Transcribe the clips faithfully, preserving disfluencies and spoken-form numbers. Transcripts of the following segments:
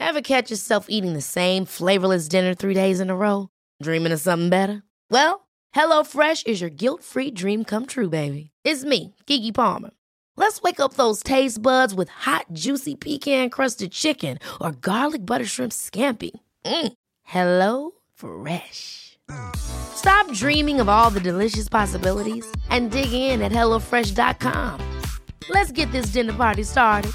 Ever catch yourself eating the same flavorless dinner three days in a row? Dreaming of something better? Well, HelloFresh is your guilt-free dream come true, baby. It's me, Keke Palmer. Let's wake up those taste buds with hot, juicy pecan-crusted chicken or garlic butter shrimp scampi. Mm. Hello Fresh. Stop dreaming of all the delicious possibilities and dig in at hello fresh dot com. Let's get this dinner party started.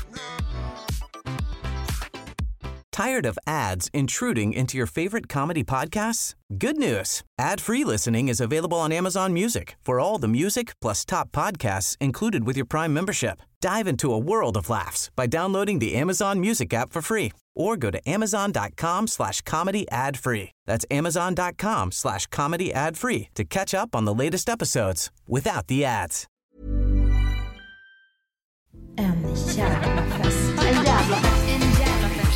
Tired of ads intruding into your favorite comedy podcasts? Good news. Ad-free listening is available on Amazon Music for all the music plus top podcasts included with your Prime membership. Dive into a world of laughs by downloading the Amazon Music app for free or go to amazon.com slash comedy ad free. That's amazon.com slash comedy ad free to catch up on the latest episodes without the ads. En jävla fest. En jävla fest. En jävla fest.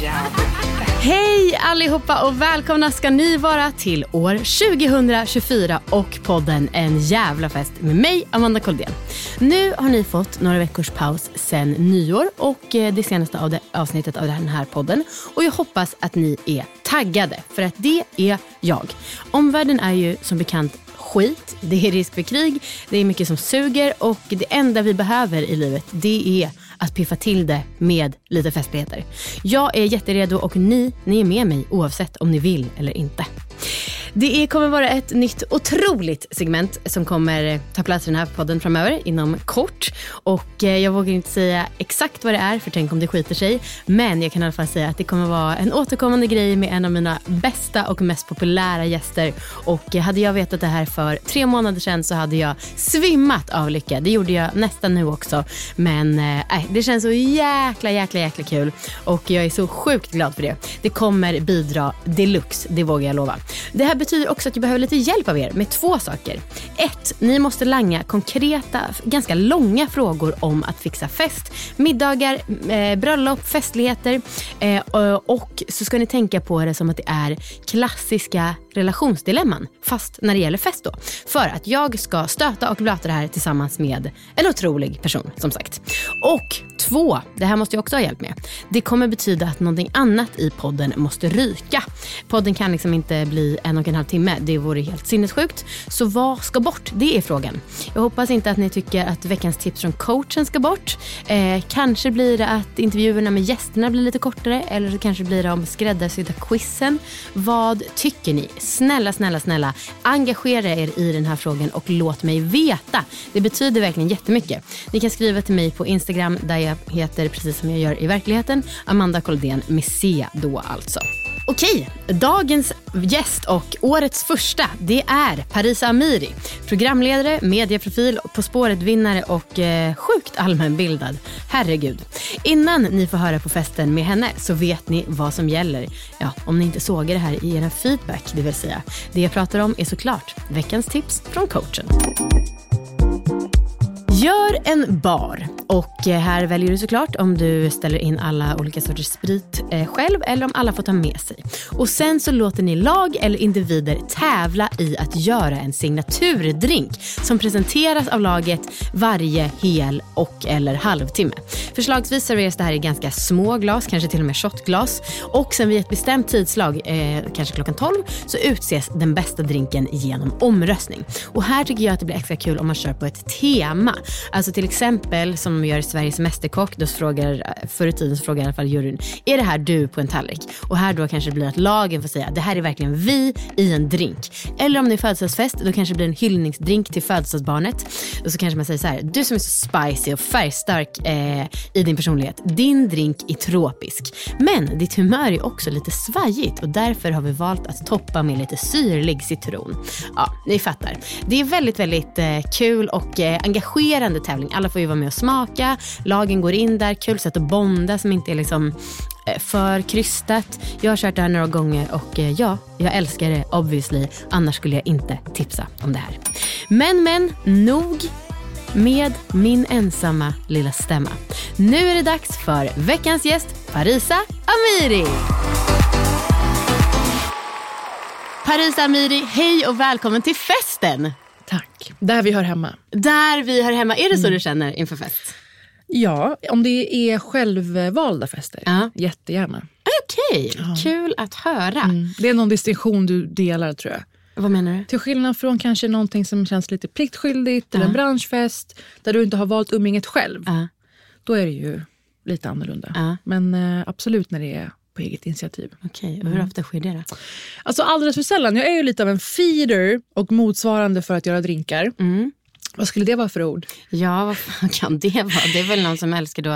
Hej allihopa och välkomna ska ni vara till år tjugohundratjugofyra och podden En jävla fest med mig, Amanda Koldén. Nu har ni fått några veckors paus sen nyår och det senaste av det, avsnittet av den här podden. Och jag hoppas att ni är taggade, för att det är jag. Omvärlden är ju som bekant skit, det är risk för krig, det är mycket som suger och det enda vi behöver i livet, det är att piffa till det med lite festligheter. Jag är jätteredo och ni, ni är med mig oavsett om ni vill eller inte. Det är, kommer vara ett nytt otroligt segment som kommer ta plats i den här podden framöver inom kort. Och jag vågar inte säga exakt vad det är, för tänk om det skiter sig. Men jag kan i alla fall säga att det kommer vara en återkommande grej med en av mina bästa och mest populära gäster. Och hade jag vetat det här för tre månader sedan så hade jag svimmat av lycka. Det gjorde jag nästan nu också. Men äh, det känns så jäkla, jäkla, jäkla kul. Och jag är så sjukt glad för det. Det kommer bidra deluxe, det vågar jag lova. Det här betyder också att jag behöver lite hjälp av er med två saker. Ett, ni måste langa konkreta, ganska långa frågor om att fixa fest, middagar, eh, bröllop, festligheter eh, och så ska ni tänka på det som att det är klassiska relationsdilemman, fast när det gäller fest då. För att jag ska stöta och blöta det här tillsammans med en otrolig person, som sagt. Och två, det här måste jag också ha hjälp med. Det kommer betyda att någonting annat i podden måste ryka. Podden kan liksom inte bli en och en halv timme. Det vore helt sinnessjukt. Så vad ska bort? Det är frågan. Jag hoppas inte att ni tycker att veckans tips från coachen ska bort. Eh, kanske blir det att intervjuerna med gästerna blir lite kortare. Eller så kanske blir det om skräddarsydda quizen. Vad tycker ni? Snälla, snälla, snälla. Engagera er i den här frågan och låt mig veta. Det betyder verkligen jättemycket. Ni kan skriva till mig på Instagram där jag heter, precis som jag gör i verkligheten, Amanda Koldén med C då alltså. Okej, dagens gäst och årets första, det är Parisa Amiri. Programledare, medieprofil, På spåret-vinnare och eh, sjukt allmänbildad. Herregud. Innan ni får höra på festen med henne så vet ni vad som gäller. Ja, om ni inte såg det här i er feedback, det vill säga. Det jag pratar om är såklart veckans tips från coachen. Gör en bar, och här väljer du såklart om du ställer in alla olika sorters sprit eh, själv eller om alla får ta med sig. Och sen så låter ni lag eller individer tävla i att göra en signaturdrink som presenteras av laget varje hel och eller halvtimme. Förslagsvis serveras det här i ganska små glas, kanske till och med shotglas. Och sen vid ett bestämt tidslag, eh, kanske klockan tolv, så utses den bästa drinken genom omröstning. Och här tycker jag att det blir extra kul om man kör på ett tema. Alltså till exempel som de gör i Sveriges mästerkock, då frågar, förr i tiden så frågar i alla fall juryn, är det här du på en tallrik? Och här då kanske det blir att lagen får säga, det här är verkligen vi i en drink. Eller om det är födelsedagsfest, då kanske det blir en hyllningsdrink till födelsedagsbarnet. Och så kanske man säger så här, du som är så spicy och färgstark eh, i din personlighet, din drink är tropisk. Men ditt humör är också lite svajigt och därför har vi valt att toppa med lite syrlig citron. Ja, ni fattar. Det är väldigt, väldigt eh, kul och eh, engagerande tävling. Alla får ju vara med och smaka. Lagen går in där. Kul sätt att bonda som inte är liksom eh, för krystat. Jag har kört det här några gånger och eh, ja, jag älskar det obviously. Annars skulle jag inte tipsa om det här. Men, men, nog med min ensamma lilla stämma. Nu är det dags för veckans gäst, Parisa Amiri. Parisa Amiri, hej och välkommen till festen. Tack, där vi hör hemma. Där vi hör hemma, är det så mm. du känner inför fest? Ja, om det är självvalda fester, ja. Jättegärna. okej. Okay. Kul att höra. Mm. Det är någon distinktion du delar, tror jag. Vad menar du? Till skillnad från kanske någonting som känns lite pliktskyldigt, uh. eller en branschfest, där du inte har valt umgänget själv. Uh. Då är det ju lite annorlunda. Uh. Men uh, absolut när det är på eget initiativ. Okej, okay. Och hur ofta sker det då? Alltså alldeles för sällan. Jag är ju lite av en feeder och motsvarande för att göra drinkar. Mm. Vad skulle det vara för ord? Ja, vad fan kan det vara? Det är väl någon som älskar då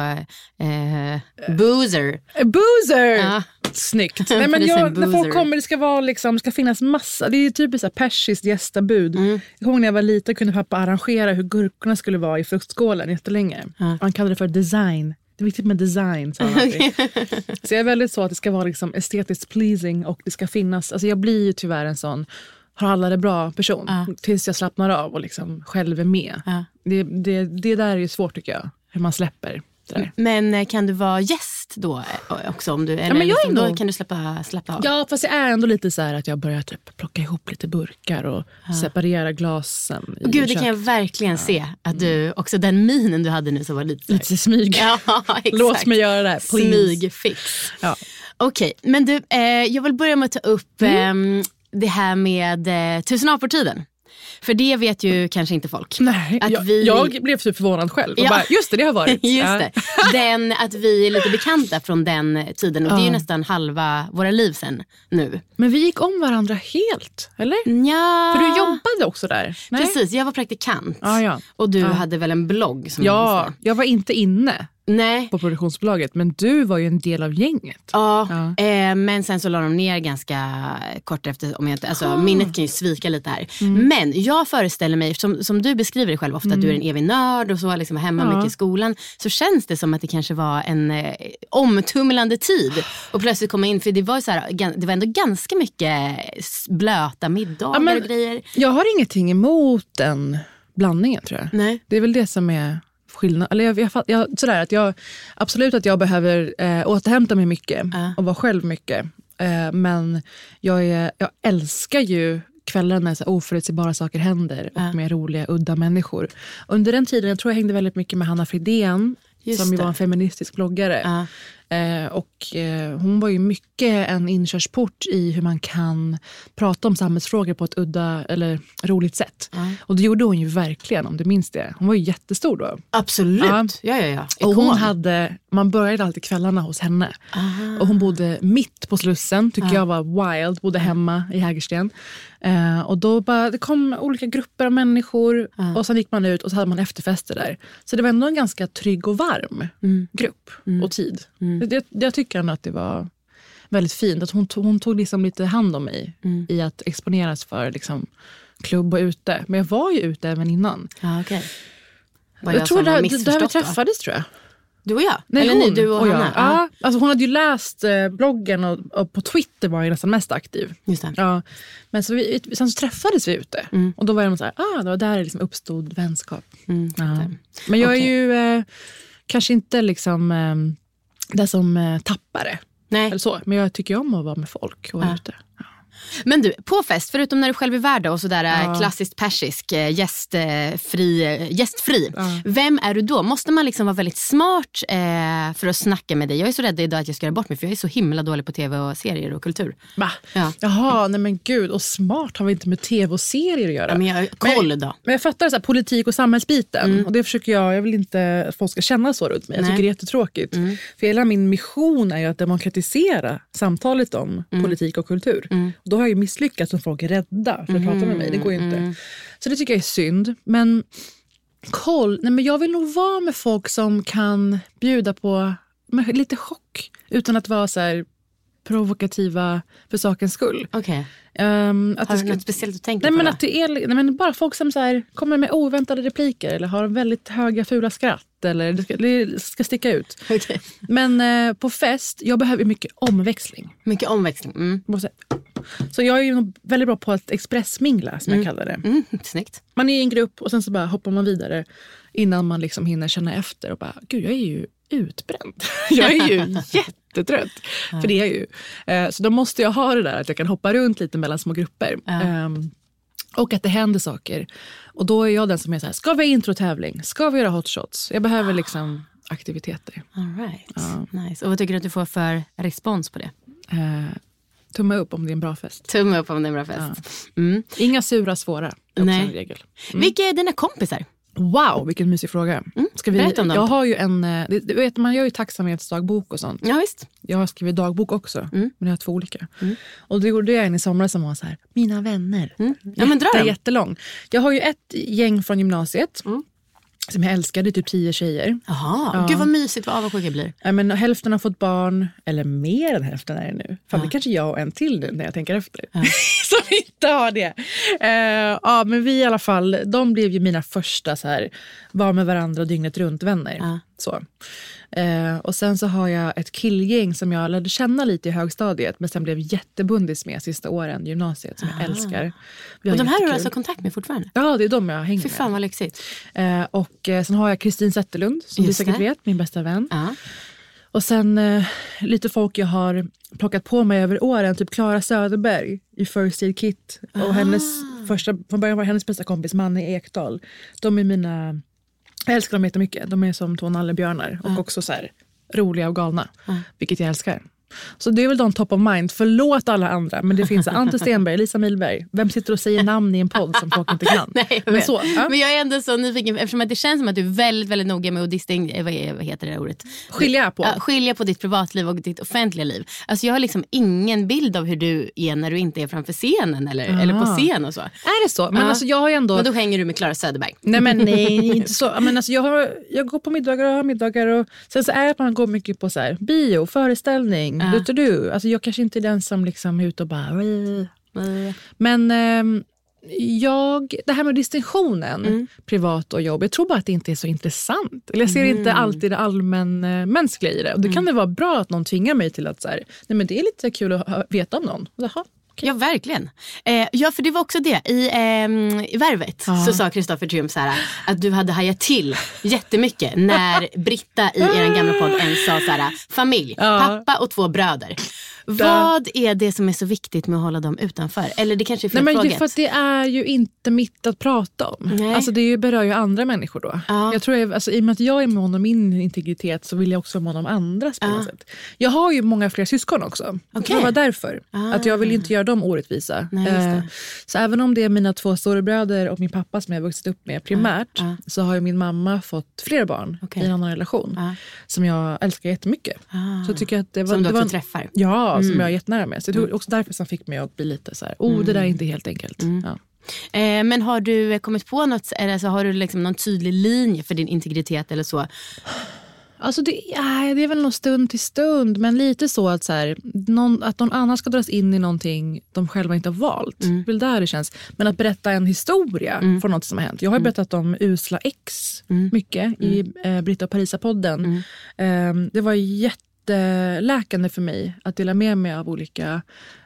eh, boozer. Boozer! Ja. Snyggt. Nej, men jag, när folk kommer, det ska vara liksom, det ska finnas massa. Det är typ så här persiskt gästabud. Mm. Jag kommer ihåg när jag var liten kunde pappa arrangera hur gurkorna skulle vara i fruktskålen jättelänge. Ja. Man kallade det för design. Det är viktigt med design, sa han alltid. Så jag är väldigt så att det ska vara liksom estetiskt pleasing och det ska finnas. Alltså jag blir ju tyvärr en sån har alla det bra person. Ja. Tills jag slappnar av och liksom själv är med. Ja. Det, det, det där är ju svårt tycker jag. Hur man släpper. Men kan du vara gäst då också? Om du, eller ja, men jag liksom, ändå, då kan du släppa, släppa av? Ja, fast jag är ändå lite så här att jag börjar typ plocka ihop lite burkar och ja. separera glasen. I Gud, det kan jag verkligen ja. se. Att du, också den minen du hade nu så var lite... Lite smyg. Ja, exakt. Låt mig göra det här, smygfix. Ja. Okej, okay, men du, eh, jag vill börja med att ta upp mm. eh, det här med eh, tusen apor-tiden. För det vet ju kanske inte folk. Nej, att jag, vi... jag blev så förvånad själv. Och ja. bara, just det, det har varit. Just ja. det. Den, att vi är lite bekanta från den tiden. Och ja. det är ju nästan halva våra liv sen nu. Men vi gick om varandra helt, eller? Ja. För du jobbade också där. Nej? Precis, jag var praktikant. Ja, ja. Och du ja. hade väl en blogg som ja, jag, jag var inte inne. Nej. På produktionsbolaget, men du var ju en del av gänget. Ja, ja. Eh, men sen så la de ner ganska kort efter, om jag inte, alltså ah. minnet kan ju svika lite här. Mm. Men jag föreställer mig, som, som du beskriver dig själv ofta, mm. att du är en evig nörd och så liksom hemma ja. mycket i skolan, så känns det som att det kanske var en eh, omtumlande tid och plötsligt komma in, för det var så här, det var ändå ganska mycket blöta middagar ja, men, och grejer. Jag har ingenting emot den blandningen, tror jag. Nej. Det är väl det som är skillnad. Eller jag, jag, jag, sådär att jag, absolut att jag behöver eh, återhämta mig mycket uh. och vara själv mycket. Eh, men jag, är, jag älskar ju kvällar när så oförutsägbara saker händer och uh. med roliga, udda människor. Under den tiden, jag tror jag hängde väldigt mycket med Hanna Fridén, Just som ju det. var en feministisk bloggare. Uh. Eh, och eh, hon var ju mycket en inkörsport i hur man kan prata om samhällsfrågor på ett udda eller roligt sätt. Mm. Och det gjorde hon ju verkligen, om du minns det. Hon var ju jättestor då. Absolut, ja, ja, ja. ja. Och hon hade, man började alltid kvällarna hos henne. Aha. Och hon bodde mitt på Slussen, tycker Aha. jag var wild. Bodde hemma i Hägersten. Eh, och då bara, det kom olika grupper av människor. Aha. Och sen gick man ut och så hade man efterfester där. Så det var ändå en ganska trygg och varm mm. grupp mm. och tid. Mm. Det, jag tycker ändå att det var väldigt fint. Att hon, tog, hon tog liksom lite hand om mig mm. i att exponeras för liksom, klubb och ute. Men jag var ju ute även innan. Ja, okej. Okay. Jag, jag tror där, där vi träffades, tror jag. Du och jag? Nej, Eller hon, ni, du och, och Hanna? Ja. Ja, alltså hon hade ju läst eh, bloggen och, och på Twitter var jag nästan mest aktiv. Just det. Ja. Men så vi, sen så träffades vi ute. Mm. Och då var jag så här, ah, det var där det liksom uppstod vänskap. Mm, ja. Men jag okay. är ju eh, kanske inte liksom eh, det som eh, tappare. Nej. Eller så. Men jag tycker om att vara med folk och vara ja. ute. Ja. Men du, på fest, förutom när du själv är värd och sådär ja. klassiskt persisk, gästfri, gästfri. Ja. Vem är du då? Måste man liksom vara väldigt smart eh, för att snacka med dig? Jag är så rädd idag att jag ska göra bort mig, för jag är så himla dålig på tv och serier och kultur. Va? Ja. Jaha, nej men gud. Och smart har vi inte med tv och serier att göra. Ja, men jag, koll då. Men, men jag fattar så här, politik och samhällsbiten. Mm. Och det försöker jag, jag vill inte att folk ska känna så runt mig. Jag nej. tycker det är jättetråkigt. Mm. För hela min mission är ju att demokratisera samtalet om mm. politik och kultur. Mm. Då har jag ju misslyckats som folk är rädda för att mm, prata med mig. Det går ju inte. Mm. Så det tycker jag är synd. Men koll, nej men jag vill nog vara med folk som kan bjuda på lite chock utan att vara så här provokativa för sakens skull. Okej. Okay. Um, har du ska, något speciellt att tänka nej, på? Men att det är, nej, men bara folk som så här, kommer med oväntade repliker eller har väldigt höga fula skratt eller det ska, det ska sticka ut. Okay. Men eh, på fest, jag behöver mycket omväxling. Mycket omväxling. Mm. Så jag är ju väldigt bra på att expressmingla, som mm. jag kallar det. Mm. Snyggt. Man är i en grupp och sen så bara hoppar man vidare innan man liksom hinner känna efter och bara, gud jag är ju utbränd. Jag är ju jättetrött. Ja. För det är jag ju. Eh, så då måste jag ha det där att jag kan hoppa runt lite mellan små grupper. Ja. Eh, och att det händer saker. Och då är jag den som är så här, ska vi ha introtävling? Ska vi göra hotshots? Jag behöver liksom aktiviteter. All right. Ja. Nice. Och vad tycker du att du får för respons på det? Eh, tumme upp om det är en bra fest. Tumme upp om det är en bra fest. Ja. Mm. Inga sura svåra. Nej. En regel. Mm. Vilka är dina kompisar? Wow, vilken mysig fråga. Mm. Ska vi, Berätta om dem. Jag har ju en, det, du vet, man gör ju tacksamhetsdagbok och sånt. Ja, visst. Jag har skrivit dagbok också, Mm. men jag har två olika. Mm. Och det gjorde jag en i somras som var så här, mina vänner. Mm. Ja, men dra Jätte, dem. jättelång. Jag har ju ett gäng från gymnasiet. Mm. Som jag älskade, typ tio tjejer. Jaha, Ja. gud vad mysigt, vad avundsjuk jag blir. Ja, men hälften har fått barn, eller mer än hälften är det nu. Fan, Ja. det kanske jag och en till nu när jag tänker efter. Ja. Som inte har det. Uh, ja, men vi i alla fall, de blev ju mina första så här, var med varandra dygnet runt vänner. Ja. Så. Uh, och sen så har jag ett killgäng som jag lärde känna lite i högstadiet, men sen blev jättebundis med sista åren i gymnasiet som Ah. jag älskar. Vi har Och de här har du jättekul. alltså kontakt med fortfarande? Ja, det är de jag hänger Fy med. fan vad lyxigt. Uh, och uh, sen har jag Kristin Zetterlund, som Just du säkert det. vet, min bästa vän. Ja. Och sen eh, lite folk jag har plockat på mig över åren. Typ Clara Söderberg i First Aid Kit. Och Ah. hennes första, från början var hennes bästa kompis Manne Ekdahl. De är mina, jag älskar dem jättemycket. De är som två nallebjörnar. Och Ah. också så här roliga och galna. Ah. Vilket jag älskar. Så det är väl de top of mind. Förlåt alla andra. Men det finns Ante Stenberg, Lisa Milberg. Vem sitter och säger namn i en podd som folk inte kan? Nej, jag men, vet. så, ja. Men jag är ändå så nyfiken eftersom att det känns som att du är väldigt, väldigt noga med att disting, vad, är, vad heter det där ordet? Skilja på. Ja, skilja på ditt privatliv och ditt offentliga liv. Alltså jag har liksom ingen bild av hur du är när du inte är framför scenen eller, Ah. eller på scen och så. Är det så? Men Ja. alltså jag har ju ändå... Men då hänger du med Clara Söderberg. Nej men nej, inte så. Men alltså jag, har, jag går på middagar och har middagar och sen så är det att man går mycket på så här, bio, föreställning, Ja. du, du, du. Alltså jag kanske inte är den som liksom är ute och bara... Mm. Men ehm, jag, det här med distinktionen, Mm. privat och jobb, jag tror bara att det inte är så intressant. Eller jag ser inte alltid det allmänmänskliga i det. Och det kan det vara bra att någon tvingar mig till att så här, nej men det är lite kul att ha- veta om någon. Jaha. Ja, verkligen. Eh, ja, för det var också det. I, ehm, i Värvet Ja. så sa Kristoffer Triumf så här, att du hade hajat till jättemycket när Britta i er gamla podd ens sa så här, familj, Ja. pappa och två bröder. Vad är det som är så viktigt med att hålla dem utanför? Eller det kanske är fel Nej, men fråga. det, för att det är ju inte mitt att prata om. Nej. Alltså det är ju, berör ju andra människor då. Ja. Jag tror jag, alltså, i och med att jag är mån om min integritet så vill jag också vara mån om andras på Ja. något sätt. Jag har ju många fler syskon också. Okej. Det var därför. Ah. Att jag vill ju inte göra dem orättvisa. Nej, just det. Eh, så även om det är mina två storebröder och min pappa som jag har vuxit upp med primärt, Ja. så har ju min mamma fått fler barn Okej. i en annan relation. Ja. Som jag älskar jättemycket. Ah. Så tycker jag att det var, Som du det var också en- träffar. Ja, som Mm. jag är jättenära med. Så det var också därför som fick mig att bli lite så här, oh det där är inte helt enkelt. Mm. Ja. Eh, men har du kommit på något, eller så har du liksom någon tydlig linje för din integritet eller så? Alltså det, nej, det är väl någon stund till stund, men lite så att, så här, någon, att någon annan ska dras in i någonting de själva inte har valt. Mm. Det är väl där det känns. Men att berätta en historia Mm. från något som har hänt. Jag har ju berättat om usla ex Mm. mycket i eh, Britta och Parisa-podden. Mm. Eh, det var jätteläkande för mig att dela med mig av olika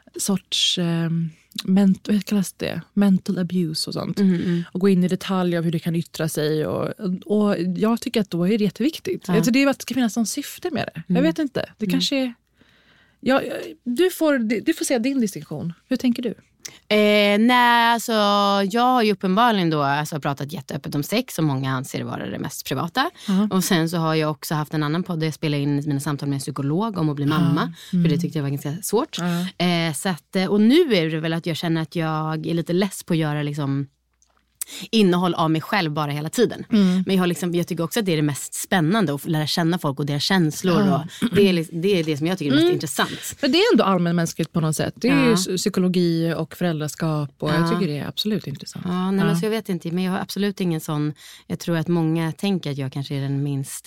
sorts eh, ment- vad kallas det? mental abuse och sånt. Mm, mm. Och gå in i detalj av hur det kan yttra sig. Och, och jag tycker att då är det jätteviktigt. Ja. Alltså det är att det ska finnas någon syfte med det. Jag Mm. vet inte. Det kanske är... Ja, du, får, du får säga din distinktion. Hur tänker du? Eh, nej, alltså jag har ju uppenbarligen då alltså, pratat jätteöppet om sex som många anser vara det mest privata. Ja. Och sen så har jag också haft en annan podd där jag spelar in mina samtal med en psykolog om att bli mamma. För det tyckte jag var ganska svårt. Ja. Eh, så att, och nu är det väl att jag känner att jag är lite less på att göra liksom innehåll av mig själv bara hela tiden. Mm. Men jag, har liksom, jag tycker också att det är det mest spännande att lära känna folk och deras känslor. Ja. Och det, är, liksom- det är det som jag tycker är mest Mm. intressant. Men det är ändå allmänmänskligt på något sätt. Det är Ja. ju psykologi och föräldraskap. Och Ja. jag tycker det är absolut intressant. Ja, nej, men Ja. så jag vet inte, men jag har absolut ingen sån. Jag tror att många tänker att jag kanske är den minst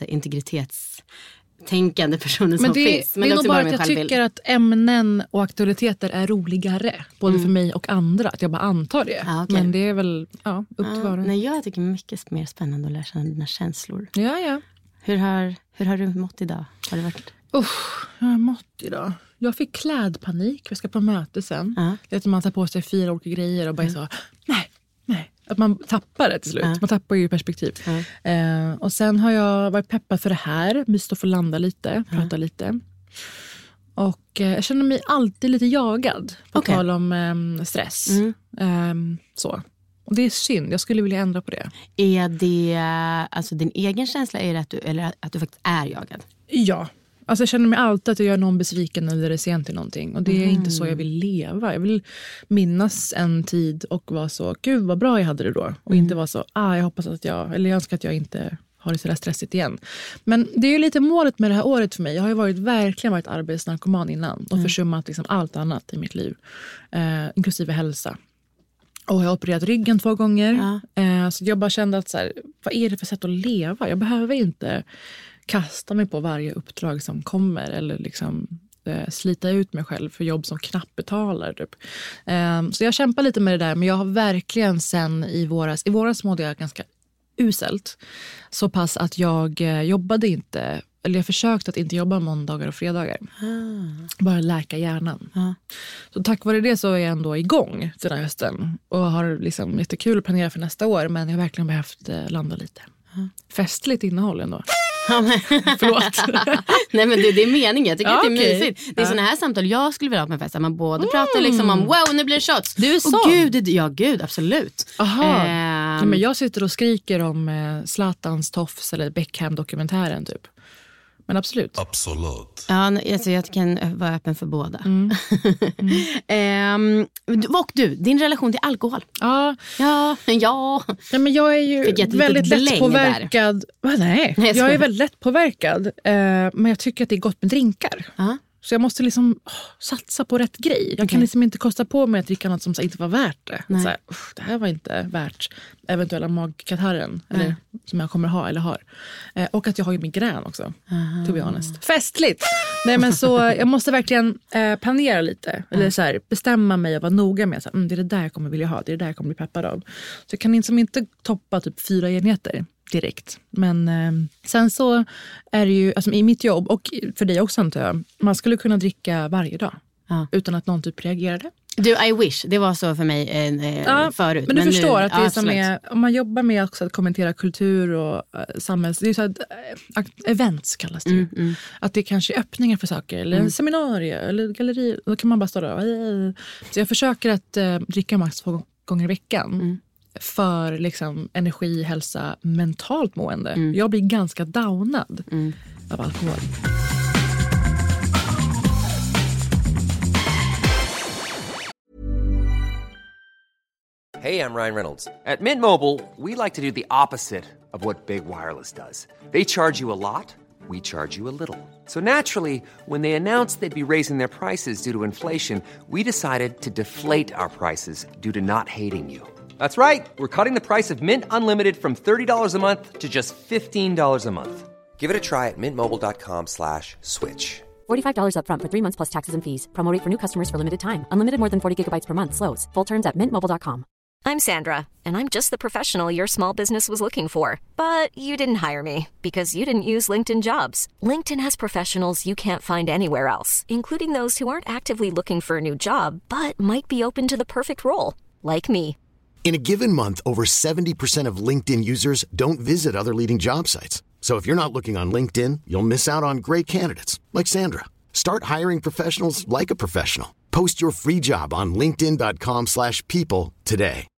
integritetstänkande personen som Men det, finns. det är nog också bara min att jag självbild. tycker att ämnen och aktualiteter är roligare. Både Mm. för mig och andra. Att jag bara antar det. Ja, okej. Men det är väl ja, upp till Ja, var och en. nej, jag tycker mycket mer spännande att lära känna dina känslor. Ja, ja. Hur har, hur har du mått idag? Har det varit? Usch, jag har mått idag. Jag fick klädpanik. Jag ska på möte sen. Ja. Det är att man tar på sig fyra olika grejer och bara så, nej, nej. Att man tappar det till slut. Ja. Man tappar ju perspektiv. Ja. Eh, och sen har jag varit peppad för det här. Mysigt att få landa lite, prata lite. Och eh, jag känner mig alltid lite jagad. På Okej. tal om eh, stress. Mm. Eh, så. Och det är synd, jag skulle vilja ändra på det. Är det alltså din egen känsla är det att du, eller att du faktiskt är jagad? Ja, alltså jag känner mig alltid att jag gör någon besviken eller det är sent till någonting. Och det är mm. inte så jag vill leva. Jag vill minnas en tid och vara så, gud vad bra jag hade det då. Och mm. inte vara så, ah jag hoppas att jag, eller jag önskar att jag inte har det så där stressigt igen. Men det är ju lite målet med det här året för mig. Jag har ju varit, verkligen varit arbetsnarkoman innan. Och mm. försummat liksom allt annat i mitt liv. Eh, inklusive hälsa. Och jag har opererat ryggen två gånger. Ja. Eh, så jag bara kände att så här, vad är det för sätt att leva? Jag behöver inte kasta mig på varje uppdrag som kommer. Eller liksom eh, slita ut mig själv för jobb som knappt betalar. Typ. Eh, så jag kämpar lite med det där. Men jag har verkligen sen i våras. I våras mådde jag ganska uselt. Så pass att jag eh, jobbade inte. Eller jag försökte att inte jobba måndagar och fredagar. Ah. Bara läka hjärnan. Ah. Så tack vare det så är jag ändå igång den här hösten. Och har liksom jättekul att planera för nästa år. Men jag har verkligen behövt eh, landa lite. Ah. Festligt innehåll ändå. Förlåt. Nej men det, det är meningen. Jag tycker ja, att det är okay. mysigt. Det är ja. såna här samtal jag skulle vilja ha med fest. Man både mm. pratar liksom om wow nu blir det shots. Du är så. Och gud, ja gud absolut. Aha. Eh, ja, men jag sitter och skriker om eh, Zlatans Tofs eller Beckham-dokumentären typ. Men absolut. Absolut. Ja, alltså jag kan vara öppen för båda. Mm. Mm. ehm, och du, din relation till alkohol. Ja. Ja, ja. ja men jag är ju jag väldigt lätt påverkad. Va, nej, nej jag är väldigt lätt påverkad. Eh, men jag tycker att det är gott med drinkar. Uh-huh. Så jag måste liksom oh, satsa på rätt grej. Jag okay. kan liksom inte kosta på mig att dricka något som så, inte var värt det. Så här, det här var inte värt eventuella magkatarren eller, som jag kommer ha eller har. Eh, och att jag har ju migrän också. Uh-huh. To be honest. Festligt! Nej, men så jag måste verkligen eh, planera lite. Uh-huh. Eller så här, bestämma mig och vara noga med. Så här, mm, det är det där jag kommer vilja ha. Det är det där jag kommer bli peppad av. Så jag kan liksom inte toppa typ fyra enheter direkt. Men eh, sen så är det ju, alltså i mitt jobb och för dig också antar jag, man skulle kunna dricka varje dag ja. utan att någon typ reagerade. Du, I wish, det var så för mig eh, ja, förut. Men du men förstår nu, att det är som är, om man jobbar med också att kommentera kultur och uh, samhälls, det är så att uh, events kallas det mm, mm. Att det kanske är öppningar för saker eller mm. seminarier eller galleri, då kan man bara stå där uh, så jag försöker att uh, dricka max två gånger i veckan mm. för liksom energi, hälsa, mentalt mående. Mm. Jag blir ganska downad mm. av alkohol. Hey, I'm Ryan Reynolds. At Mint Mobile, we like to do the opposite of what Big Wireless does. They charge you a lot, we charge you a little. So naturally, when they announced they'd be raising their prices due to inflation, we decided to deflate our prices due to not hating you. That's right. We're cutting the price of Mint Unlimited from thirty dollars a month to just fifteen dollars a month. Give it a try at mintmobile.com slash switch. forty-five dollars up front for three months plus taxes and fees. Promo rate for new customers for limited time. Unlimited more than forty gigabytes per month. Slows full terms at mint mobile dot com. I'm Sandra, and I'm just the professional your small business was looking for. But you didn't hire me because you didn't use LinkedIn Jobs. LinkedIn has professionals you can't find anywhere else, including those who aren't actively looking for a new job, but might be open to the perfect role, like me. In a given month, over seventy percent of LinkedIn users don't visit other leading job sites. So if you're not looking on LinkedIn, you'll miss out on great candidates like Sandra. Start hiring professionals like a professional. Post your free job on linkedin dot com slash people today.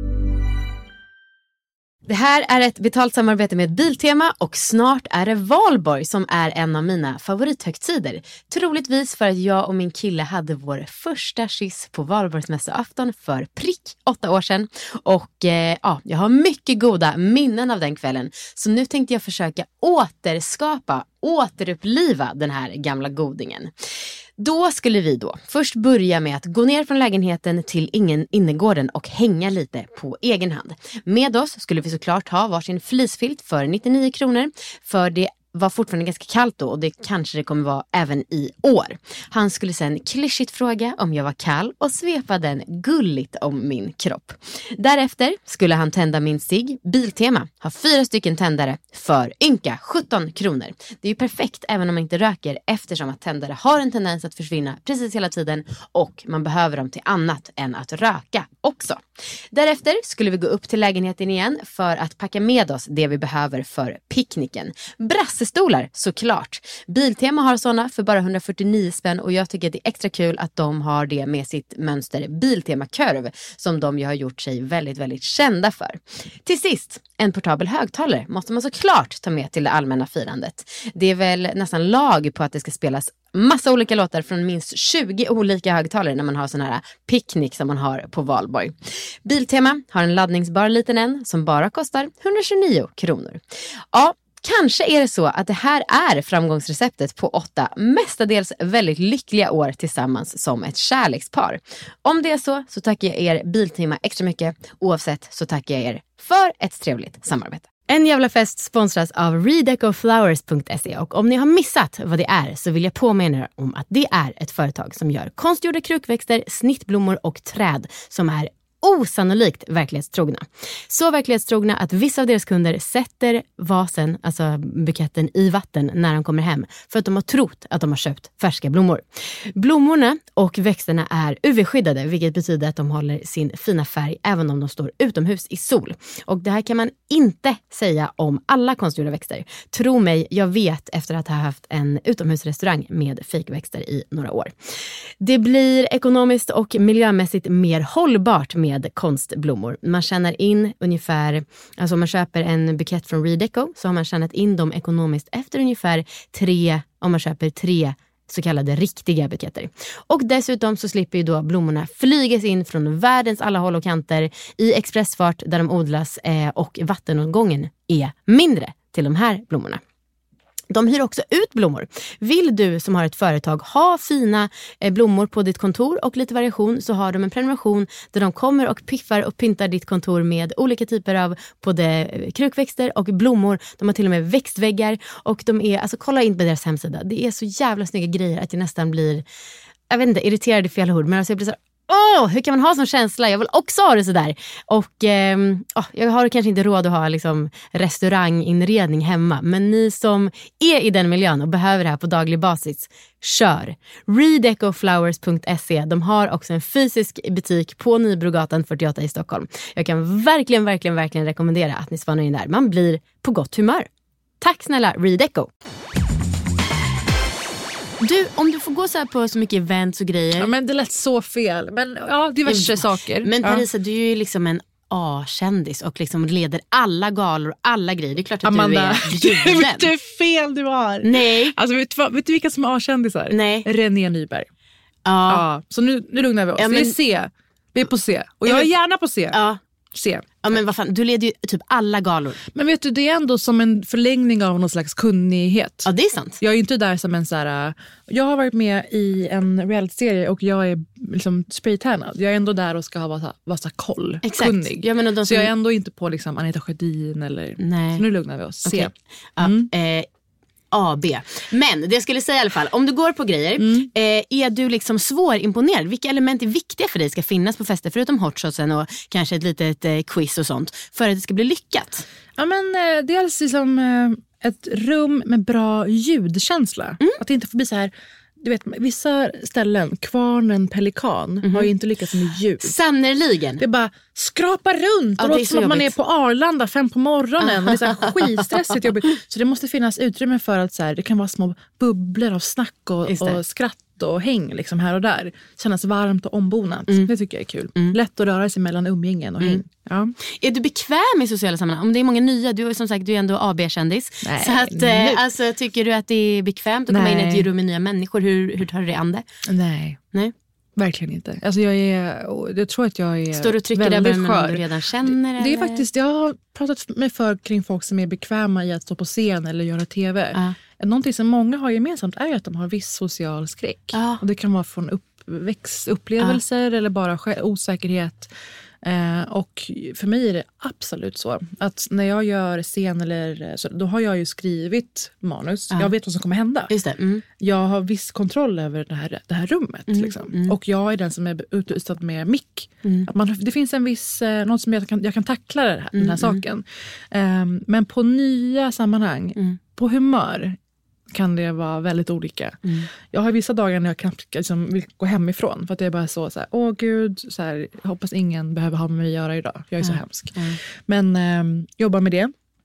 Det här är ett betalt samarbete med Biltema och snart är det Valborg som är en av mina favorithögtider. Troligtvis för att jag och min kille hade vår första kyss på Valborgsmässoafton för prick åtta år sedan. Och eh, ja, jag har mycket goda minnen av den kvällen. Så nu tänkte jag försöka återskapa, återuppliva den här gamla godingen. Då skulle vi då först börja med att gå ner från lägenheten till ingen innergården och hänga lite på egen hand. Med oss skulle vi såklart ha varsin fleecefilt för nittionio kronor, för det var fortfarande ganska kallt då och det kanske det kommer vara även i år. Han skulle sen klyschigt fråga om jag var kall och svepa den gulligt om min kropp. Därefter skulle han tända min cigg. Biltema har fyra stycken tändare för ynka sjutton kronor. Det är ju perfekt även om man inte röker, eftersom att tändare har en tendens att försvinna precis hela tiden och man behöver dem till annat än att röka också. Därefter skulle vi gå upp till lägenheten igen för att packa med oss det vi behöver för picknicken. Brasse festestolar, såklart. Biltema har såna för bara hundrafyrtionio spänn och jag tycker att det är extra kul att de har det med sitt mönster Biltema-kurv som de ju har gjort sig väldigt, väldigt kända för. Till sist, en portabel högtalare måste man såklart ta med till det allmänna firandet. Det är väl nästan lag på att det ska spelas massa olika låtar från minst tjugo olika högtalare när man har sån här picknick som man har på Valborg. Biltema har en laddningsbar liten en som bara kostar hundratjugonio kronor. Ja, kanske är det så att det här är framgångsreceptet på åtta mestadels väldigt lyckliga år tillsammans som ett kärlekspar. Om det är så så tackar jag er Biltema extra mycket. Oavsett så tackar jag er för ett trevligt samarbete. En jävla fest sponsras av redecoflowers punkt se och om ni har missat vad det är så vill jag påminna er om att det är ett företag som gör konstgjorda krukväxter, snittblommor och träd som är osannolikt verklighetstrogna. Så verklighetstrogna att vissa av deras kunder sätter vasen, alltså buketten, i vatten när de kommer hem för att de har trott att de har köpt färska blommor. Blommorna och växterna är U V-skyddade, vilket betyder att de håller sin fina färg även om de står utomhus i sol. Och det här kan man inte säga om alla konstgjorda växter. Tro mig, jag vet efter att ha haft en utomhusrestaurang med fejkväxter i några år. Det blir ekonomiskt och miljömässigt mer hållbart med med konstblommor. Man tjänar in ungefär, alltså om man köper en bukett från Redeco så har man tjänat in dem ekonomiskt efter ungefär tre, om man köper tre så kallade riktiga buketter. Och dessutom så slipper ju då blommorna flygas in från världens alla håll och kanter i expressfart där de odlas eh, och vattenåtgången är mindre till de här blommorna. De hyr också ut blommor. Vill du som har ett företag ha fina eh, blommor på ditt kontor och lite variation så har de en prenumeration där de kommer och piffar och pyntar ditt kontor med olika typer av både krukväxter och blommor. De har till och med växtväggar och de är, alltså kolla in på deras hemsida. Det är så jävla snygga grejer att jag nästan blir, jag vet inte, irriterad i fel ord, men alltså jag blir så här, åh, hur kan man ha sån känsla? Jag vill också ha det sådär. Och eh, oh, jag har kanske inte råd att ha liksom, restauranginredning hemma. Men ni som är i den miljön och behöver det här på daglig basis, kör. redecoflowers punkt se. De har också en fysisk butik på Nybrogatan fyrtioåtta i Stockholm. Jag kan verkligen, verkligen, verkligen rekommendera att ni spannar in där. Man blir på gott humör. Tack snälla Redeco. Du, om du får gå så här på så mycket events och grejer. Ja, men det lät så fel. Men ja, diverse mm. saker. Men Parisa, ja. du är ju liksom en A-kändis och liksom leder alla galor och alla grejer. Det är klart att Amanda, du är bjuden. Vet du fel du har? Nej. Alltså, vet, du, vet du vilka som är A-kändisar? Nej. René Nyberg. Ja. ja. Så nu, nu lugnar vi oss. Ja, men... Vi är C. Vi är på C. Och jag är gärna på C. Ja. C. Ja, men vad fan, du leder ju typ alla galor. Men vet du, det är ändå som en förlängning av någon slags kunnighet. Ja, det är sant. Jag är inte där som en så här. Jag har varit med i en reality-serie och jag är liksom spraytannad. Jag är ändå där och ska ha vara, vara så koll. Exakt. Kunnig. Ja, men de som... Så jag är ändå inte på liksom Anita Sjödin eller... Nej. Så nu lugnar vi oss. C. Okay. Mm. Ja, eh, A, B. Men det jag skulle säga i alla fall, om du går på grejer, mm. eh, är du liksom svårimponerad? Vilka element är viktiga för dig ska finnas på fester förutom hotshotsen och kanske ett litet eh, quiz och sånt för att det ska bli lyckat? Ja, men eh, dels liksom eh, ett rum med bra ljudkänsla. Mm. Att det inte får bli så här. Du vet, vissa ställen, Kvarnen Pelikan, mm-hmm. har ju inte lyckats med ljud. Sannerligen. Det är bara skrapa runt. Ja, det är som att man är på Arlanda fem på morgonen. Det är så här skitstressigt jobbigt. Så det måste finnas utrymme för att så här, det kan vara små bubblor av snack och, och skratt och häng liksom här och där. Kännas varmt och ombonat. Mm. Det tycker jag är kul. Mm. Lätt att röra sig mellan umgängen och mm. häng. Ja. Är du bekväm i sociala sammanhang? Om det är många nya, du är som sagt du är ändå A B-kändis. Nej, så att, eh, alltså, tycker du att det är bekvämt att komma in i ett rum med nya människor? Hur, hur tar du dig an det? Nej. Nej. Verkligen inte. Alltså jag är, jag tror att jag är Står du och trycker där med någon du redan känner? Det, det är faktiskt, jag har pratat med för kring folk som är bekväma i att stå på scen eller göra tv. Uh. Någonting som många har gemensamt är att de har viss social skräck. Uh. Och det kan vara från uppväxt, upplevelser uh. eller bara osäkerhet. Eh, och för mig är det absolut så att när jag gör scen eller så, då har jag ju skrivit manus. Uh. Jag vet vad som kommer hända. Just det. Mm. Jag har viss kontroll över det här, det här rummet. Mm. Liksom. Mm. Och jag är den som är utrustad med mick. Mm. Att man, det finns en viss, eh, något som jag kan, jag kan tackla det här, mm. den här saken. Eh, men på nya sammanhang, mm. på humör kan det vara väldigt olika. Mm. Jag har vissa dagar när jag kan liksom, vill gå hemifrån för att det är bara så, så här, åh gud, så här, jag hoppas ingen behöver ha med mig att göra idag. Jag är mm. så hemsk. Mm. Men eh, jobbar med det.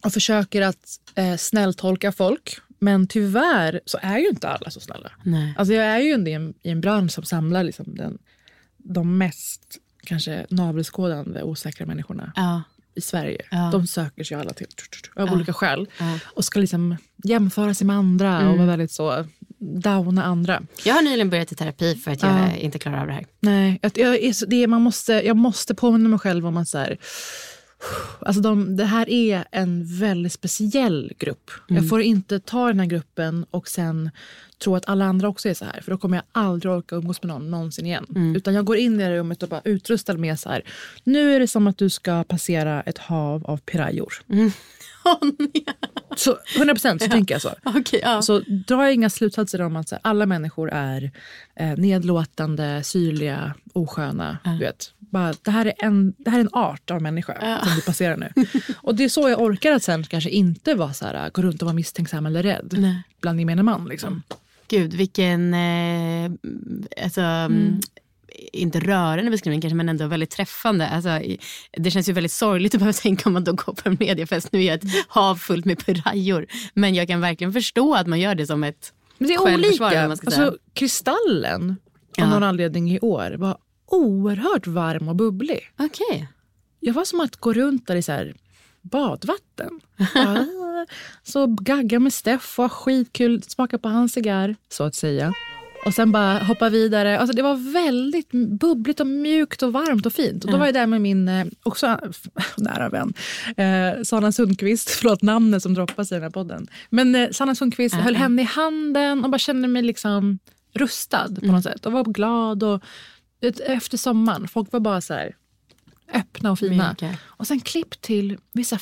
och försöker att eh, snälltolka folk. Men tyvärr så är ju inte alla så snälla. Nej. Alltså jag är ju en, i, en, i en bransch som samlar liksom den, de mest kanske navelskådande osäkra människorna ja. i Sverige. Ja. De söker sig alla till av ja. olika skäl. Ja. Och ska liksom jämföra sig med andra mm. och vara väldigt så downa andra. Jag har nyligen börjat i terapi för att jag ja. inte klarar av det här. Nej, jag, jag, är så, det är, man måste, jag måste påminna mig själv om att så här, alltså de, det här är en väldigt speciell grupp. Mm. Jag får inte ta den här gruppen och sen tro att alla andra också är så här. För då kommer jag aldrig orka umgås med någon någonsin igen. Mm. Utan jag går in i det rummet och bara utrustar med så här. Nu är det som att du ska passera ett hav av pirajor. Mm. Oh, så hundra procent så ja. tänker jag så. Okay, ja. Så drar jag inga slutsatser om att så här, alla människor är eh, nedlåtande, syrliga, osköna. Ja. Du vet. Bara, det, här är en, det här är en art av människa ja. som du passerar nu. Och det är så jag orkar att sen kanske inte vara så här, gå runt och vara misstänksam eller rädd. Nej. Bland gemene man liksom. Gud, vilken eh, alltså, mm. inte rörande beskrivning kanske, men ändå väldigt träffande. Alltså, det känns ju väldigt sorgligt att behöva tänka om man då går på en mediefest. Nu är ett hav fullt med pirajor. Men jag kan verkligen förstå att man gör det som ett men det är självförsvar. Olika. Man ska alltså, säga. Kristallen av ja. någon anledning i år var oerhört varm och bubblig. Okej. Okay. Jag var som att gå runt där i så här badvatten. Ja, så gagga med Steff och skitkul, smaka på hans cigarr, så att säga. Och sen bara hoppa vidare. Alltså det var väldigt bubbligt och mjukt och varmt och fint. Och då var jag där med min, också nära vän, eh, Sanna Sundqvist. Förlåt namnet som droppas i den här podden. Men eh, Sanna Sundqvist uh-huh. höll henne i handen och bara kände mig liksom rustad på mm. något sätt. Och var glad och efter sommaren. Folk var bara så här öppna och fina. Mycket. Och sen klipp till vissa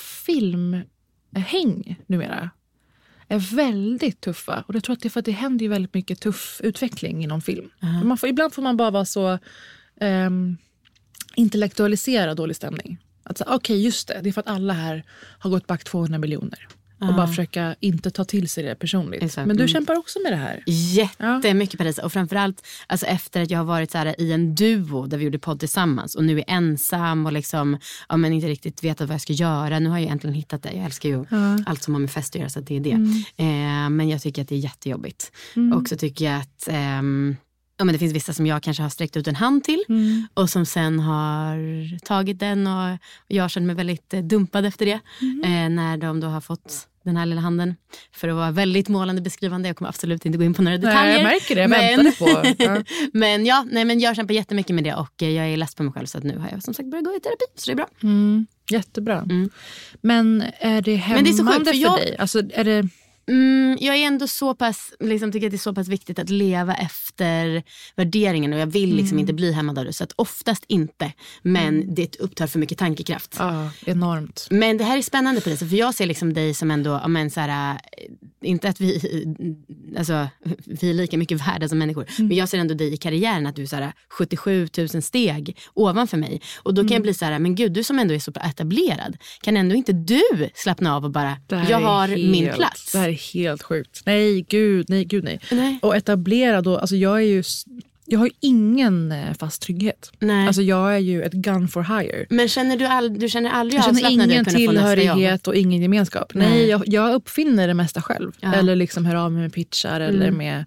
filmhäng numera. Är väldigt tuffa. Och jag tror att det är för att det händer ju väldigt mycket tuff utveckling inom film. Uh-huh. Man får, ibland får man bara vara så um, intellektualiserad dålig stämning. Att okej, okay, just det. Det är för att alla här har gått back tvåhundra miljoner. Uh-huh. Och bara försöka inte ta till sig det personligt. Exakt. Men du mm. kämpar också med det här. Jättemycket ja. Paris. Och framförallt alltså efter att jag har varit så här, i en duo där vi gjorde podd tillsammans. Och nu är ensam och liksom, ja, men inte riktigt vet vad jag ska göra. Nu har jag äntligen hittat det. Jag älskar ju uh-huh. allt som har med fest att göra, så att det är det. Mm. Eh, men jag tycker att det är jättejobbigt. Mm. Och så tycker jag att ehm, ja, men det finns vissa som jag kanske har sträckt ut en hand till. Mm. Och som sen har tagit den. Och jag känner mig väldigt eh, dumpad efter det. Mm. Eh, när de då har fått den här lilla handen. För att vara väldigt målande beskrivande. Jag kommer absolut inte gå in på några detaljer. Nej, jag märker det. Jag men, väntade på. Ja. men ja, nej, men jag kämpar jättemycket med det. Och jag är less på mig själv. Så att nu har jag som sagt börjat gå i terapi. Så det är bra. Mm, jättebra. Mm. Men är det hämmande men det är så sjukt, för, för jag, dig? Alltså, är det... Mm, jag är ändå så pass, liksom, tycker att det är så pass viktigt att leva efter värderingen. Och jag vill liksom mm. inte bli hämmad av det. Så att oftast inte. Men mm. det upptar för mycket tankekraft. Ja, enormt. Men det här är spännande på det. För jag ser liksom dig som ändå, men så här, inte att vi, alltså, vi är lika mycket värda som människor. Mm. Men jag ser ändå dig i karriären att du är så här, sjuttiosju tusen steg ovanför mig. Och då kan mm. jag bli så här, men gud, du som ändå är så etablerad. Kan ändå inte du slappna av och bara, jag har helt, min plats. Det här är helt sjukt. Nej, gud, nej, gud, nej. nej. Och etablerad då, alltså jag är ju, jag har ju ingen fast trygghet. Nej. Alltså jag är ju ett gun for hire. Men känner du, all, du känner aldrig jag känner ingen tillhörighet och ingen gemenskap. Nej, nej jag, jag uppfinner det mesta själv. Ja. Eller liksom hör av mig med pitchar mm. eller med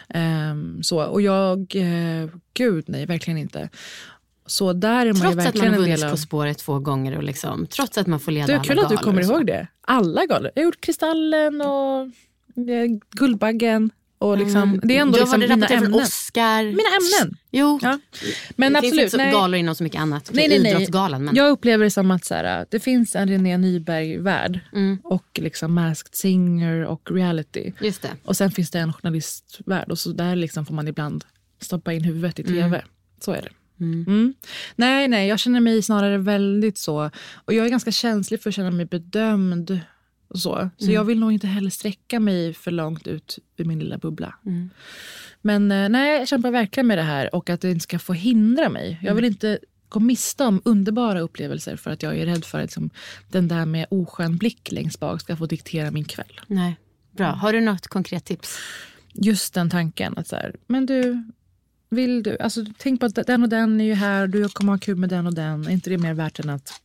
um, så. Och jag, uh, gud, nej, verkligen inte. Så där är man trots ju verkligen att man har vunnit av... På spåret två gånger och liksom, trots att man får leda alla galor. Det är kul att du kommer ihåg det. Alla galor. Jag har gjort Kristallen och eh, Guldbaggen. Och liksom, mm. det är ändå liksom mina ämnen. Oscar. Mina ämnen. Jo. Ja. Men det absolut, finns inte så galor inom så mycket annat. Nej, nej, nej. Idrottsgalan. Men... Jag upplever det som att så här, det finns en René Nyberg-värld. Mm. Och liksom Masked Singer och reality. Just det. Och sen finns det en journalistvärld. Och så där liksom får man ibland stoppa in huvudet i tv. Mm. Så är det. Mm. Mm. Nej, nej, jag känner mig snarare väldigt så. Och jag är ganska känslig för att känna mig bedömd och så. Så mm. jag vill nog inte heller sträcka mig för långt ut ur min lilla bubbla. Mm. Men nej, jag kämpar verkligen med det här. Och att det inte ska få hindra mig. Jag vill inte gå miste om underbara upplevelser för att jag är rädd för att liksom, den där med oskön blick längst bak ska få diktera min kväll. Nej, bra. Har du något konkret tips? Just den tanken att så här, men du... Vill du, alltså tänk på att den och den är ju här och du kommer ha kul med den och den. Är inte det mer värt än att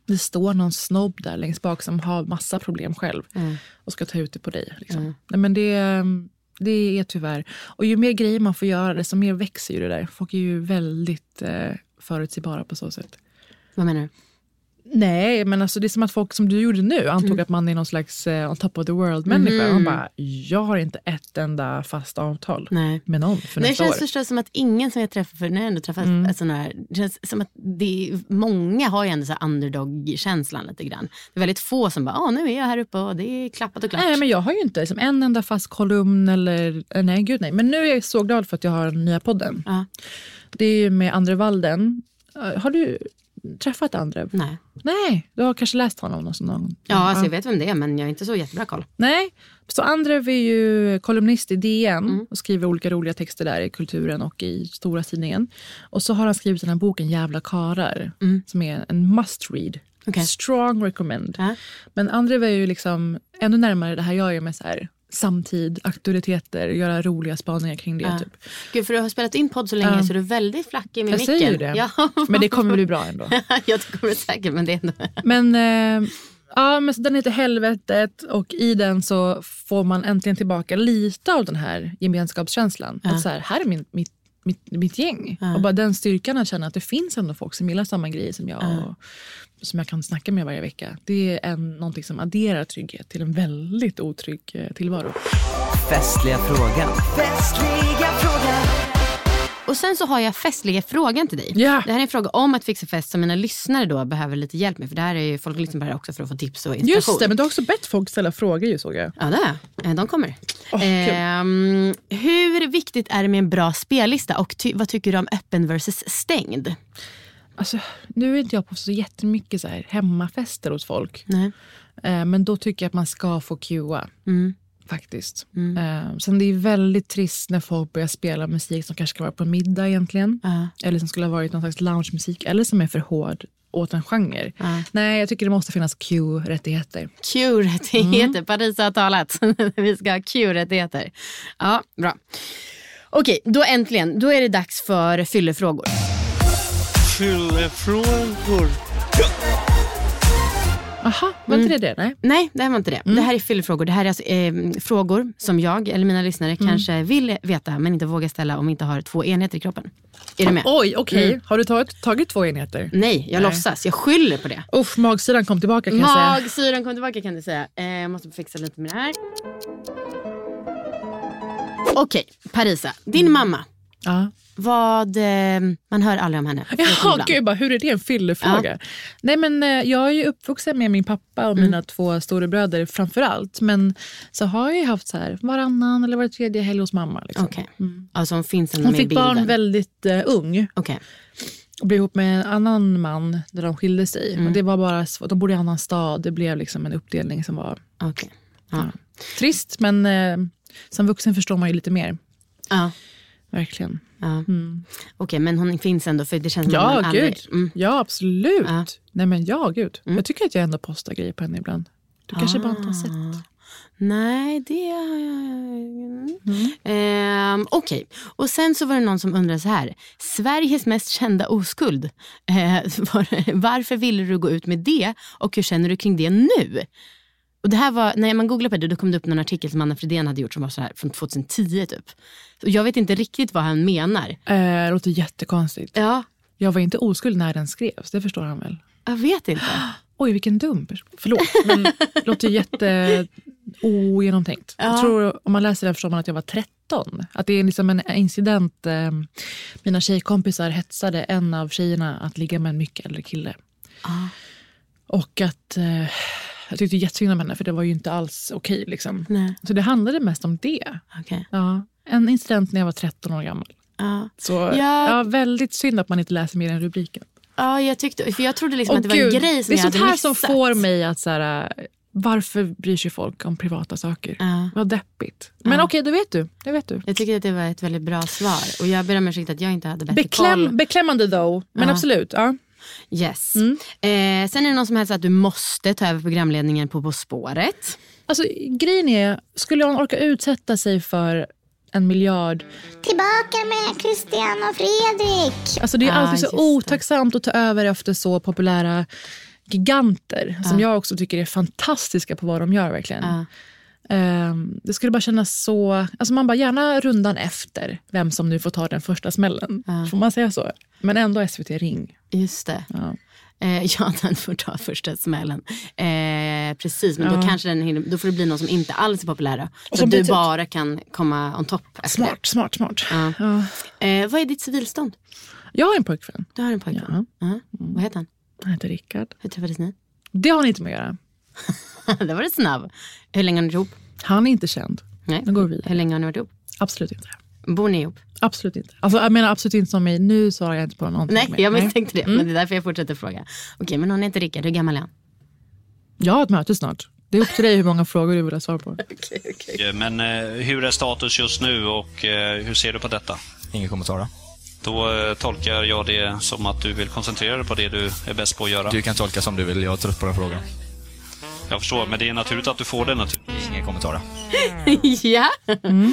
det står någon snobb där längst bak som har massa problem själv mm. och ska ta ut det på dig. Liksom. Mm. Nej, men det, det är tyvärr. Och ju mer grejer man får göra, desto mer växer ju det där. Folk är ju väldigt eh, förutsägbara på så sätt. Vad menar du? Nej, men alltså det är som att folk som du gjorde nu antog mm. att man är någon slags uh, on top of the world-människa. Mm. Man bara, jag har inte ett enda fast avtal Nej. med någon för Nej, nästa år. Det känns förstås som att ingen som jag träffar, för när jag ändå träffar mm. sådana här, det känns som att det är, många har ju ändå så här underdog-känslan lite grann. Det är väldigt få som bara, åh nu är jag här uppe och det är klappat och klart. Nej, men jag har ju inte liksom en enda fast kolumn eller, nej gud nej. Men nu är jag så glad för att jag har den nya podden. Uh. Det är ju med Andre Walden. Har du träffat Andre? Nej. Nej, du har kanske läst honom någon, någon. Ja, alltså jag vet vem det är, men jag är inte så jättebra koll. Nej, så Andre är ju kolumnist i D N mm. och skriver olika roliga texter där i Kulturen och i stora tidningen. Och så har han skrivit den här boken Jävla karar mm. som är en must read. Okay. Strong recommend. Äh. Men Andre var ju liksom ännu närmare det här jag är med så här samtid, auktoriteter, göra roliga spaningar kring det ja. typ. Gud, för du har spelat in podd så länge ja. så du är väldigt flackig med jag micken. Jag säger ju det. Ja. Men det kommer bli bra ändå. Jag tror det säkert, men det är ändå. Men eh, ja, men den heter Helvetet och i den så får man äntligen tillbaka lite av den här gemenskapskänslan. Ja. Att så här, här är min, mitt, mitt, mitt gäng. Ja. Och bara den styrkan att känna att det finns ändå folk som gillar samma grejer som jag ja. och som jag kan snacka med varje vecka. Det är en, någonting som adderar trygghet till en väldigt otrygg eh, tillvaro. Festliga frågan. Festliga frågan. Och sen så har jag festliga frågan till dig. Yeah. Det här är en fråga om att fixa fest som mina lyssnare då behöver lite hjälp med. För det här är ju folk liksom bara också för att få tips och inspiration. Just det, men du har också bett folk ställa frågor ju, såg jag. Ja, det är. De kommer. Oh, eh, hur viktigt är det med en bra spellista? Och ty- vad tycker du om öppen versus stängd? Alltså, nu är inte jag på så jättemycket så här hemmafester hos folk. Nej. Eh, men då tycker jag att man ska få cuea. Mm. Faktiskt. Mm. Eh, sen det är väldigt trist när folk börjar spela musik som kanske ska vara på middag egentligen. Uh. Eller som skulle ha varit någon slags lounge-musik. Eller som är för hård åt en genre. Uh. Nej, jag tycker det måste finnas Q-rättigheter. Q-rättigheter, mm. Paris har talat. Vi ska ha Q-rättigheter. Ja, bra. Okej, då äntligen. Då är det dags för fyllefrågor. Fyllefrågor. Aha, var inte mm. det det? Nej, Nej det här var inte det. Mm. Det här är fyllefrågor. Det här är alltså, eh, frågor som jag eller mina lyssnare mm. kanske vill veta men inte vågar ställa om vi inte har två enheter i kroppen. Är du med? Oj, okej. Okay. Mm. Har du tagit, tagit två enheter? Nej, jag Nej. låtsas. Jag skyller på det. Uff, magsyran kom tillbaka kan jag säga. Magsyran kom tillbaka kan du säga. Eh, jag måste fixa lite med det här. Okej, okay, Parisa. Din mm. mamma. Ja. Vad, eh, man hör aldrig om henne. Jaha, gud, bara, hur är det en fyllefråga? Ja. Nej, men eh, jag är ju uppvuxen med min pappa och mm. mina två storebröder framförallt. Men så har jag ju haft så här varannan eller var tredje helg hos mamma. Liksom. Okej, okay. mm. alltså hon finns hon med i fick bilden. barn väldigt uh, ung. Okej. Okay. Och blev ihop med en annan man där de skilde sig. Mm. Och det var bara, de bodde i en annan stad. Det blev liksom en uppdelning som var Okej. Okay. Ja. Ja. Trist, men eh, som vuxen förstår man ju lite mer. Ja. Verkligen. Ja. Mm. Okej, okay, men hon finns ändå för det känns ja, man aldrig... gud. Mm. Ja, absolut. Ja. Nej, men ja, gud. Mm. Jag tycker att jag ändå postar grejer på henne ibland. Du ah. kanske bara inte har sett. Nej, det har jag... Mm. Ehm, Okej, okay. Och sen så var det någon som undrade så här. Sveriges mest kända oskuld. Eh, var, varför ville du gå ut med det? Och hur känner du kring det nu? Och det här var, när man googlade på det, då kom det upp någon artikel som Anna Fridén hade gjort som var så här från tjugohundratio typ. Så jag vet inte riktigt vad han menar. Eh, det låter jättekonstigt. Ja. Jag var inte oskuld när den skrevs, det förstår han väl? Jag vet inte. Oj, vilken dum person. Förlåt, men det låter jätte ogenomtänkt. Ja. Jag tror, om man läser det förstår man att jag var tretton. Att det är liksom en incident. Eh, mina tjejkompisar hetsade en av tjejerna att ligga med en mycket äldre kille. Ah. Och att... Eh, jag tyckte jättesynd om henne för det var ju inte alls okej liksom. Nej. Så det handlade mest om det. Okay. Ja, en incident när jag var tretton år gammal. Ja. Så ja. Ja, väldigt synd att man inte läser mer än rubriken. Ja, jag tyckte, för jag trodde liksom oh, att det Gud. var en grej som jag hade missat. Det är sånt här som får mig att så här, varför bryr sig folk om privata saker? Ja. Vad deppigt. Men ja. okej, okay, det vet du. Det vet du. Jag tycker att det var ett väldigt bra svar. Och jag ber om ursäkt att jag inte hade bättre Bekläm, koll. Beklämmande though, men ja. absolut. Ja. Yes. Mm. Eh, sen är det någon som helst att du måste ta över programledningen på På spåret. Alltså grejen är, skulle hon orka utsätta sig för en miljard? Tillbaka med Christian och Fredrik. Alltså det är ah, alltid så otacksamt att ta över efter så populära giganter Ja. som jag också tycker är fantastiska på vad de gör verkligen. Ja. Um, det skulle bara kännas så... Alltså man bara gärna rundan efter vem som nu får ta den första smällen. Ja. Får man säga så? Men ändå S V T Ring. Just det. Ja. Eh, ja, den får ta första smällen. Eh, precis, men Ja. då kanske den hinner, då får det bli någon som inte alls är populära. Så som att du blir typ- bara kan komma on top efter. Smart, smart, smart. Ja. Ja. Eh, vad är ditt civilstånd? Jag har en pojkvän. Du har en pojkvän? Ja. Uh-huh. Vad heter han? Han heter Rickard. Hur träffades ni? Det har ni inte med att göra. Det var det snabb. Hur länge har ni ihop? Han är inte känd. Nej. Nu går vi vidare. Hur länge har ni varit ihop? Absolut inte. Bor ni ihop? Absolut inte. Alltså, jag menar absolut inte som i, nu svarar jag inte på någonting. Nej, mer. jag misstänkte det. Mm. Men det är därför jag fortsätter fråga. Okej, men hon heter Rickard. Hur gammal är han? Jag har ett möte snart. Det är upp till dig hur många frågor du vill ha svar på. Okej, okej. Men eh, hur är status just nu och eh, hur ser du på detta? Ingen kommentar då. Då eh, tolkar jag det som att du vill koncentrera dig på det du är bäst på att göra. Du kan tolka som du vill, jag är trött på den frågan. Jag förstår, men det är naturligt att du får det naturligtvis. Ingen kommentar då. Ja. Mm.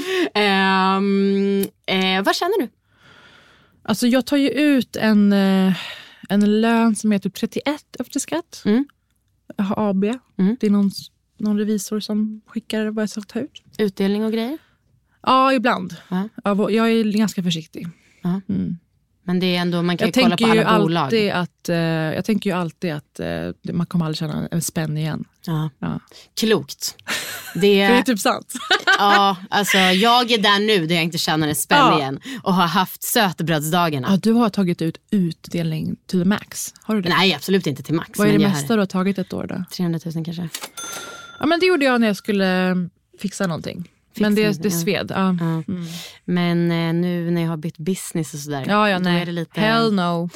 Um, eh, vad känner du? Alltså jag tar ju ut en, eh, en lön som är typ trettioett efter skatt. Mm. Jag har A B. Mm. Det är någon, någon revisor som skickar vad jag ska ta ut. Utdelning och grejer? Ja, ibland. Ja. Ja, jag är ganska försiktig. Ja. Mm. Men det är ändå, man kan Jag ju kolla tänker på ju alla bolag. alltid att, eh, jag tänker ju alltid att eh, man kommer aldrig känna en spänn igen. Ja. Ja. Klokt. Det, Det är typ sant. ja, alltså jag är där nu där jag inte känner en spänn Ja. igen. Och har haft sötebrödsdagarna. Ja, du har tagit ut utdelning to the max. Har du det? Nej, absolut inte till max. Vad är det men jag mesta du har tagit ett år då? trehundratusen kanske. Ja, men det gjorde jag när jag skulle fixa någonting. Men det, det ja. sved. Ja. Ja. Mm. Men eh, nu när jag har bytt business och sådär. Ja, ja, då nej. är det lite... Hell no.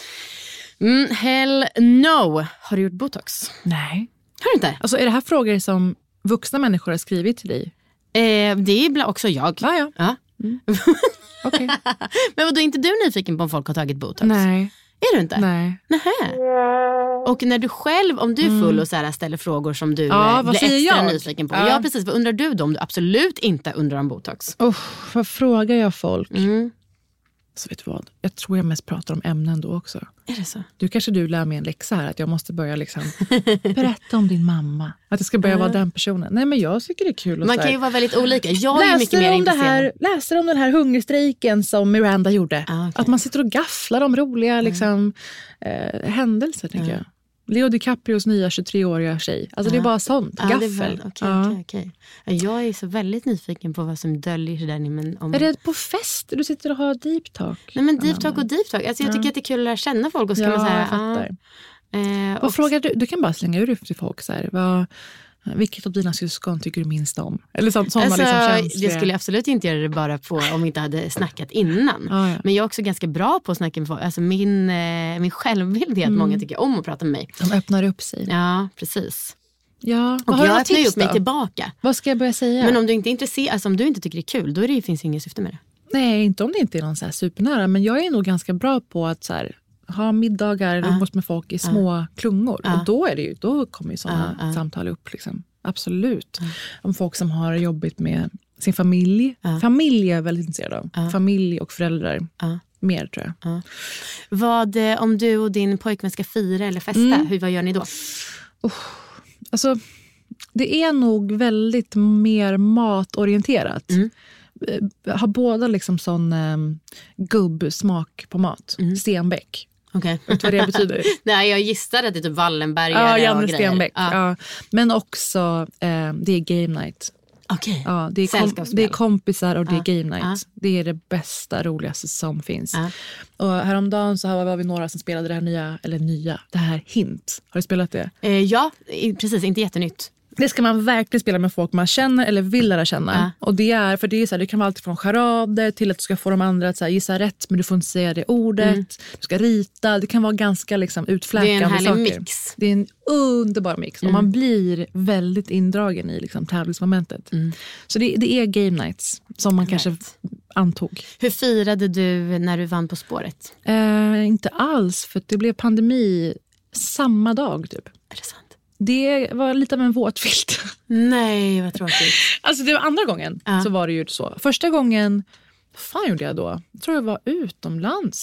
Mm, hell no. Har du gjort botox? Nej. Har du inte? Alltså är det här frågor som vuxna människor har skrivit till dig? Eh, det är ibland också jag. Ja, ja. Ja. Mm. Okej. Men vadå, är inte du nyfiken på om folk har tagit botox? Nej. Är du inte? Nej. Nähä. Och när du själv, om du är full och så här ställer frågor som du Ja, eh, vad blir säger extra jag? nyfiken på. Ja. Ja, precis. Vad undrar du då om du absolut inte undrar om botox? Oh, vad frågar jag folk? Mm. Så vet du vad? Jag tror jag mest pratar om ämnen då också. Är det så? Du kanske du lär mig en läxa här. Att jag måste börja liksom berätta om din mamma. Att jag ska börja vara den personen. Nej, men jag tycker det är kul. Man kan ju vara väldigt olika. Jag är läste mycket mer om det här, intresserad. läste om den här hungerstrejken som Miranda gjorde. Ah, okay. Att man sitter och gafflar om roliga liksom, eh, händelser, tänker jag. Leo DiCaprios nya tjugotre-åriga tjej. Alltså det är bara sånt. Ja, det är Gaffel. väl- okej, Ja. okej, okej. Jag är så väldigt nyfiken på vad som döljer sig där inne. Men om... Är det på fest du sitter och har deep talk? Nej, men deep talk och deep talk. Alltså, jag tycker att det är kul att lära känna folk. Och så kan Ja, man säga, jag fattar. ah, eh, Vad och- frågar du? Du kan bara slänga ur till folk så här. Vad, vilket av dina syskon tycker du minst om? Eller så, sådana Alltså, liksom jag känsliga. skulle absolut inte göra det bara på om vi inte hade snackat innan. Ah, ja. Men jag är också ganska bra på att snacka med folk. Alltså min, eh, min självbild är att Mm. många tycker om att prata med mig. De öppnar upp sig. Ja, precis. Ja, Och vad har jag du för öppnar ju tips upp mig då? tillbaka. Vad ska jag börja säga? Men om du inte är intresserad, alltså om du inte tycker det är kul, då är det, finns det inget syfte med det. Nej, inte om det inte är någon så här supernära. Men jag är nog ganska bra på att så här, ha middagar eller umgås med folk i små klungor. Ja. Och då, är det ju, då kommer ju sådana Ja, ja. samtal upp. Liksom. Absolut. Om folk som har jobbigt med sin familj. Familj är jag väldigt intresserad av. Ja. Familj och föräldrar. Ja. Mer tror jag. Ja. Vad, eh, om du och din pojkvän ska fira eller festa, Mm. hur, vad gör ni då? Alltså, det är nog väldigt mer matorienterat. Mm. Eh, Har båda liksom sån eh, gubbsmak på mat. Mm. Stenbeck. Okej. Vet du vad det betyder? Nej, jag gissade att det är typ Wallenbergare Ja, och Janne grejer. Stenbeck. Ja. Ja. Men också, eh, det är game night. Okej. Ja, det, är kom, Sällskapsspel. det är kompisar och det Ja. är game night. Ja. Det är det bästa, roligaste som finns. Ja. Och häromdagen så var vi några som spelade det här nya, eller nya, det här Hint. Har du spelat det? Eh, ja, i- precis. Inte jättenytt. Det ska man verkligen spela med folk man känner eller vill lära känna. Ja. Och det är, för det är så här, det kan vara allt från charader till att du ska få de andra att så här, gissa rätt, men du får inte säga det ordet. Mm. Du ska rita, det kan vara ganska liksom utfläkande Det är en härlig saker. mix. Det är en underbar mix. Mm. Och man blir väldigt indragen i liksom, tävlingsmomentet. Mm. Så det, det är game nights som man kanske antog. Hur firade du när du vann På spåret? Eh, inte alls, för det blev pandemi samma dag typ. Är det sant? Det var lite av en våtfilt. Nej, vad tråkigt. Alltså det var andra gången Ja. så var det ju så. Första gången, vad fan gjorde jag då? Jag tror jag var utomlands.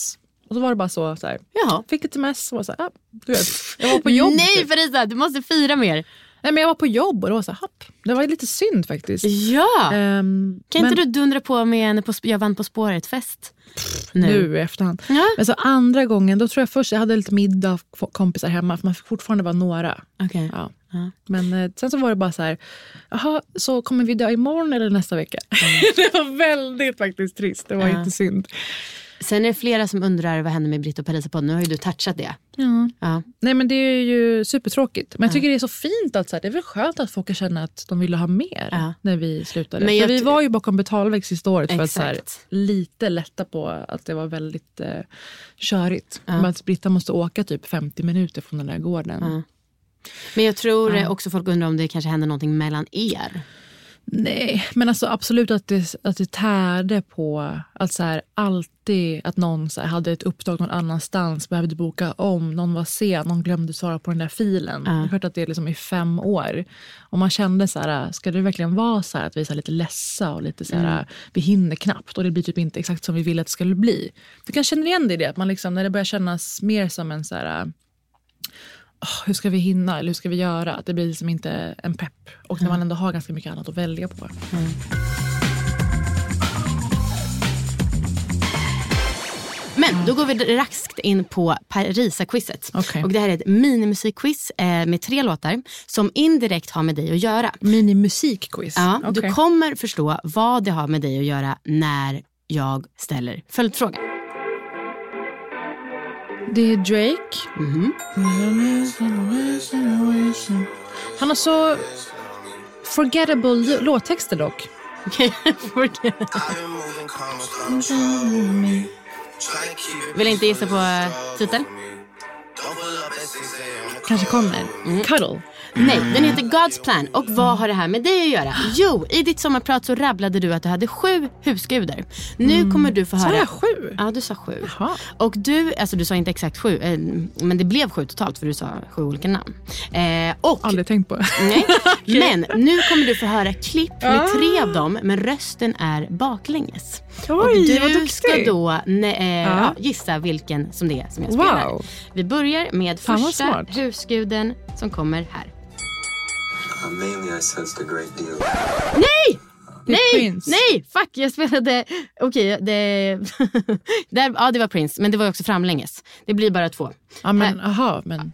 Och så var det bara så, så här. Jaha. Fick ett sms och var så här, ah, du vet, jag var på jobb. Nej, typ. Farisa, du måste fira mer. Nej, men jag var på jobb och det var så här, hopp. Det var lite synd faktiskt. Ja. Um, kan men... inte du dundra på med en på, jag vann På spåret fest? Nu, nu i efterhand. Ja. Men så andra gången, då tror jag först jag hade lite middag kompisar hemma. För man fick fortfarande vara några. Okay. Ja. Ja. Men eh, sen så var det bara så här, jaha, så kommer vi dö imorgon eller nästa vecka? Mm. Det var väldigt faktiskt trist, det var ja. inte synd. Sen är det flera som undrar vad händer med Britt och Parisa på. Nu har ju du touchat det. Ja. Ja. Nej, men det är ju supertråkigt. Men jag tycker ja. det är så fint att så här, det är väl skönt att folk känner att de ville ha mer ja. när vi slutade. Men för vi var ju bakom betalvägg sista året för att så här, lite lätta på att det var väldigt eh, körigt. Ja. Men att Britta måste åka typ femtio minuter från den där gården. Ja. Men jag tror ja. också folk undrar om det kanske händer någonting mellan er. Nej, men alltså absolut att det, att det tärde på att så här, alltid att någon så här, hade ett uppdrag någon annanstans, behövde boka om, någon var sen, någon glömde svara på den där filen. Ja. Jag har hört att det är liksom i fem år. Och man kände så här, ska det verkligen vara så här att vi är så här lite ledsa och lite så här, mm. vi hinner knappt och det blir typ inte exakt som vi ville att det skulle bli. Du kan känna igen det i det, att man liksom, när det börjar kännas mer som en så här... Oh, hur ska vi hinna eller hur ska vi göra? Att det blir liksom inte en pepp. Och när man ändå har ganska mycket annat att välja på. Mm. Men då går vi raskt in på Parisa-quizet. Okay. Och det här är ett minimusikquiz eh, med tre låtar som indirekt har med dig att göra. Minimusikquiz? Ja, okay. Du kommer förstå vad det har med dig att göra när jag ställer följdfrågan. Det är Drake. Mm-hmm. Han har så forgettable låttexter dock. Vill inte gissa på titeln? Kanske kommer. Mm. Cuddle. Nej, den heter God's Plan. Och vad har det här med dig att göra? Jo, i ditt sommarprat så rabblade du att du hade sju husgudar. Nu mm. kommer du få höra... Sa jag sju? Ja, du sa sju. Jaha. Och du, alltså du sa inte exakt sju, eh, men det blev sju totalt för du sa sju olika namn. Eh, och... Aldrig tänkt på. Nej, okay. Men nu kommer du få höra klipp med ah. tre av dem, men rösten är baklänges. Oj, och du vad ska då ne, eh, ah. ja, gissa vilken som det är som jag spelar. Wow. Vi börjar med Fan, första husguden som kommer här. Uh, mainly I sensed a great deal. Nej! Nej, Prince. nej, fuck, jag spelade... Okej, okay, det... Där, ja, det var Prince, men det var också framlänges. Det blir bara två. Ja, men, aha, men...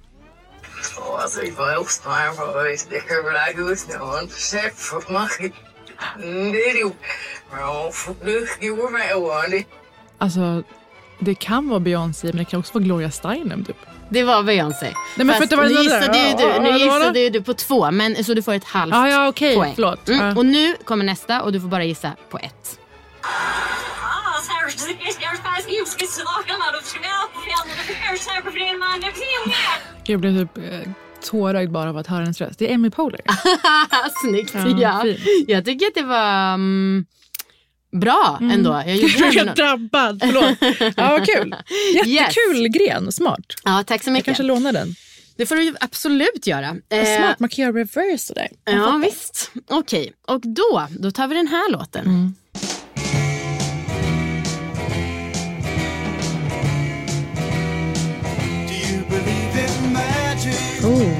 Alltså, det kan vara Beyoncé, men det kan också vara Gloria Steinem, typ. Det var Beyoncé. Nej, men för Fast att det var nu gissade där. ju du, nu gissade ju du på två, men så du får ett halvt ah, ja, okay. poäng. Förlåt. Mm. Ah. Och nu kommer nästa och du får bara gissa på ett. Jag blev typ eh, tårögd bara av att höra hennes röst. Det är Amy Poehler. Snyggt, ja. ja. Jag tycker att det var... Um... Bra mm. ändå. Jag är helt drabbad, förlåt. Ja, vad kul. Jättekul yes. gren, smart. Ja, tack så mycket. Jag kanske lånar den. Det får du ju absolut göra. Ja, smart, man kan göra reverse där. Ja, fattar. Visst. Okej, okay. Och då, då tar vi den här låten. Mm. Oh.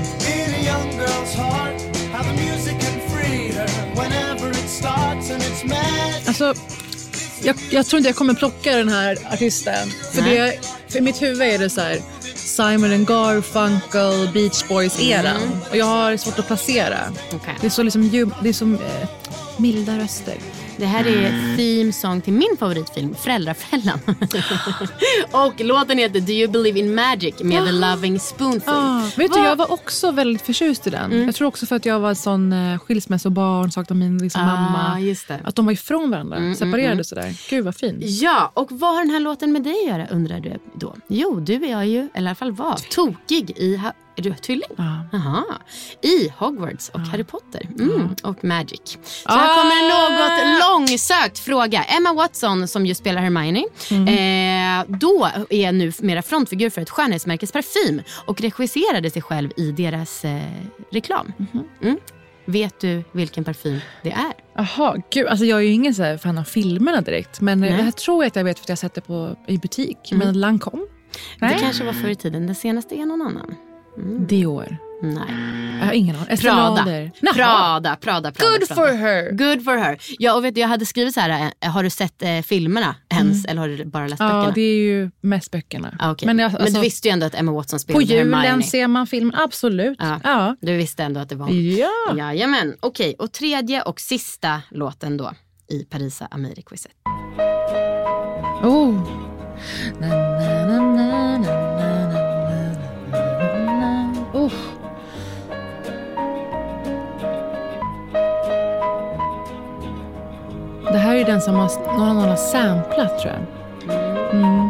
Alltså, jag, jag tror inte jag kommer plocka den här artisten. För, det, för i mitt huvud är det så här Simon and Garfunkel, Beach Boys-eran. Mm. Och jag har svårt att placera. Okay. Det är så liksom, det är som eh, milda röster. Det här är theme song till min favoritfilm, Föräldrafällan. Och låten heter Do You Believe in Magic med The Loving Spoonful. Ah, vet du, jag var också väldigt förtjust i den. Mm. Jag tror också för att jag var sån uh, skilsmässobarn, saknade min liksom, ah, mamma. Just det. Att de var ifrån varandra, mm, separerade mm, sådär. Gud vad fint. Ja, och vad har den här låten med dig att göra, undrar du då? Jo, du är ju, eller i alla fall var, tokig i... Ha- Är du tvilling? Ja. Aha. I Hogwarts och ja. Harry Potter. Mm. Ja. Och Magic. Så ah. här kommer en något långsökt fråga. Emma Watson, som ju spelar Hermione, mm. eh, då är nu mera frontfigur för ett skönhetsmärkes parfym och regisserade sig själv i deras eh, reklam. Mm. Mm. Vet du vilken parfym det är? Jaha, gud. Alltså jag är ju ingen så här fan av filmerna direkt. Men Nej. jag tror att jag vet för att jag sett det på, i butik. Mm. Men Lancôme? Det kanske var förr i tiden. Den senaste är någon annan. Mm. Dior? Nej. Jag har ingen aning. Prada. Prada, Prada, Prada. Good Prada. for her. Good for her. Ja, och vet du, jag hade skrivit så här, eh, har du sett eh, filmerna ens? Mm. Eller har du bara läst Ja, böckerna? det är ju mest böckerna. Ah, okay. men, jag, alltså, alltså, men du visste ju ändå att Emma Watson på spelade julen Hermione. ser man filmen, absolut. Ja. Ja. Du visste ändå att det var hon. Ja. Jajamän, okej. Okay. Och tredje och sista låten då i Parisa Amiri-quizet. Oh. Na, na, na, na, na, na, na, na, na. Oh. Det här är den som har, någon annan har samplat, tror jag. Mm.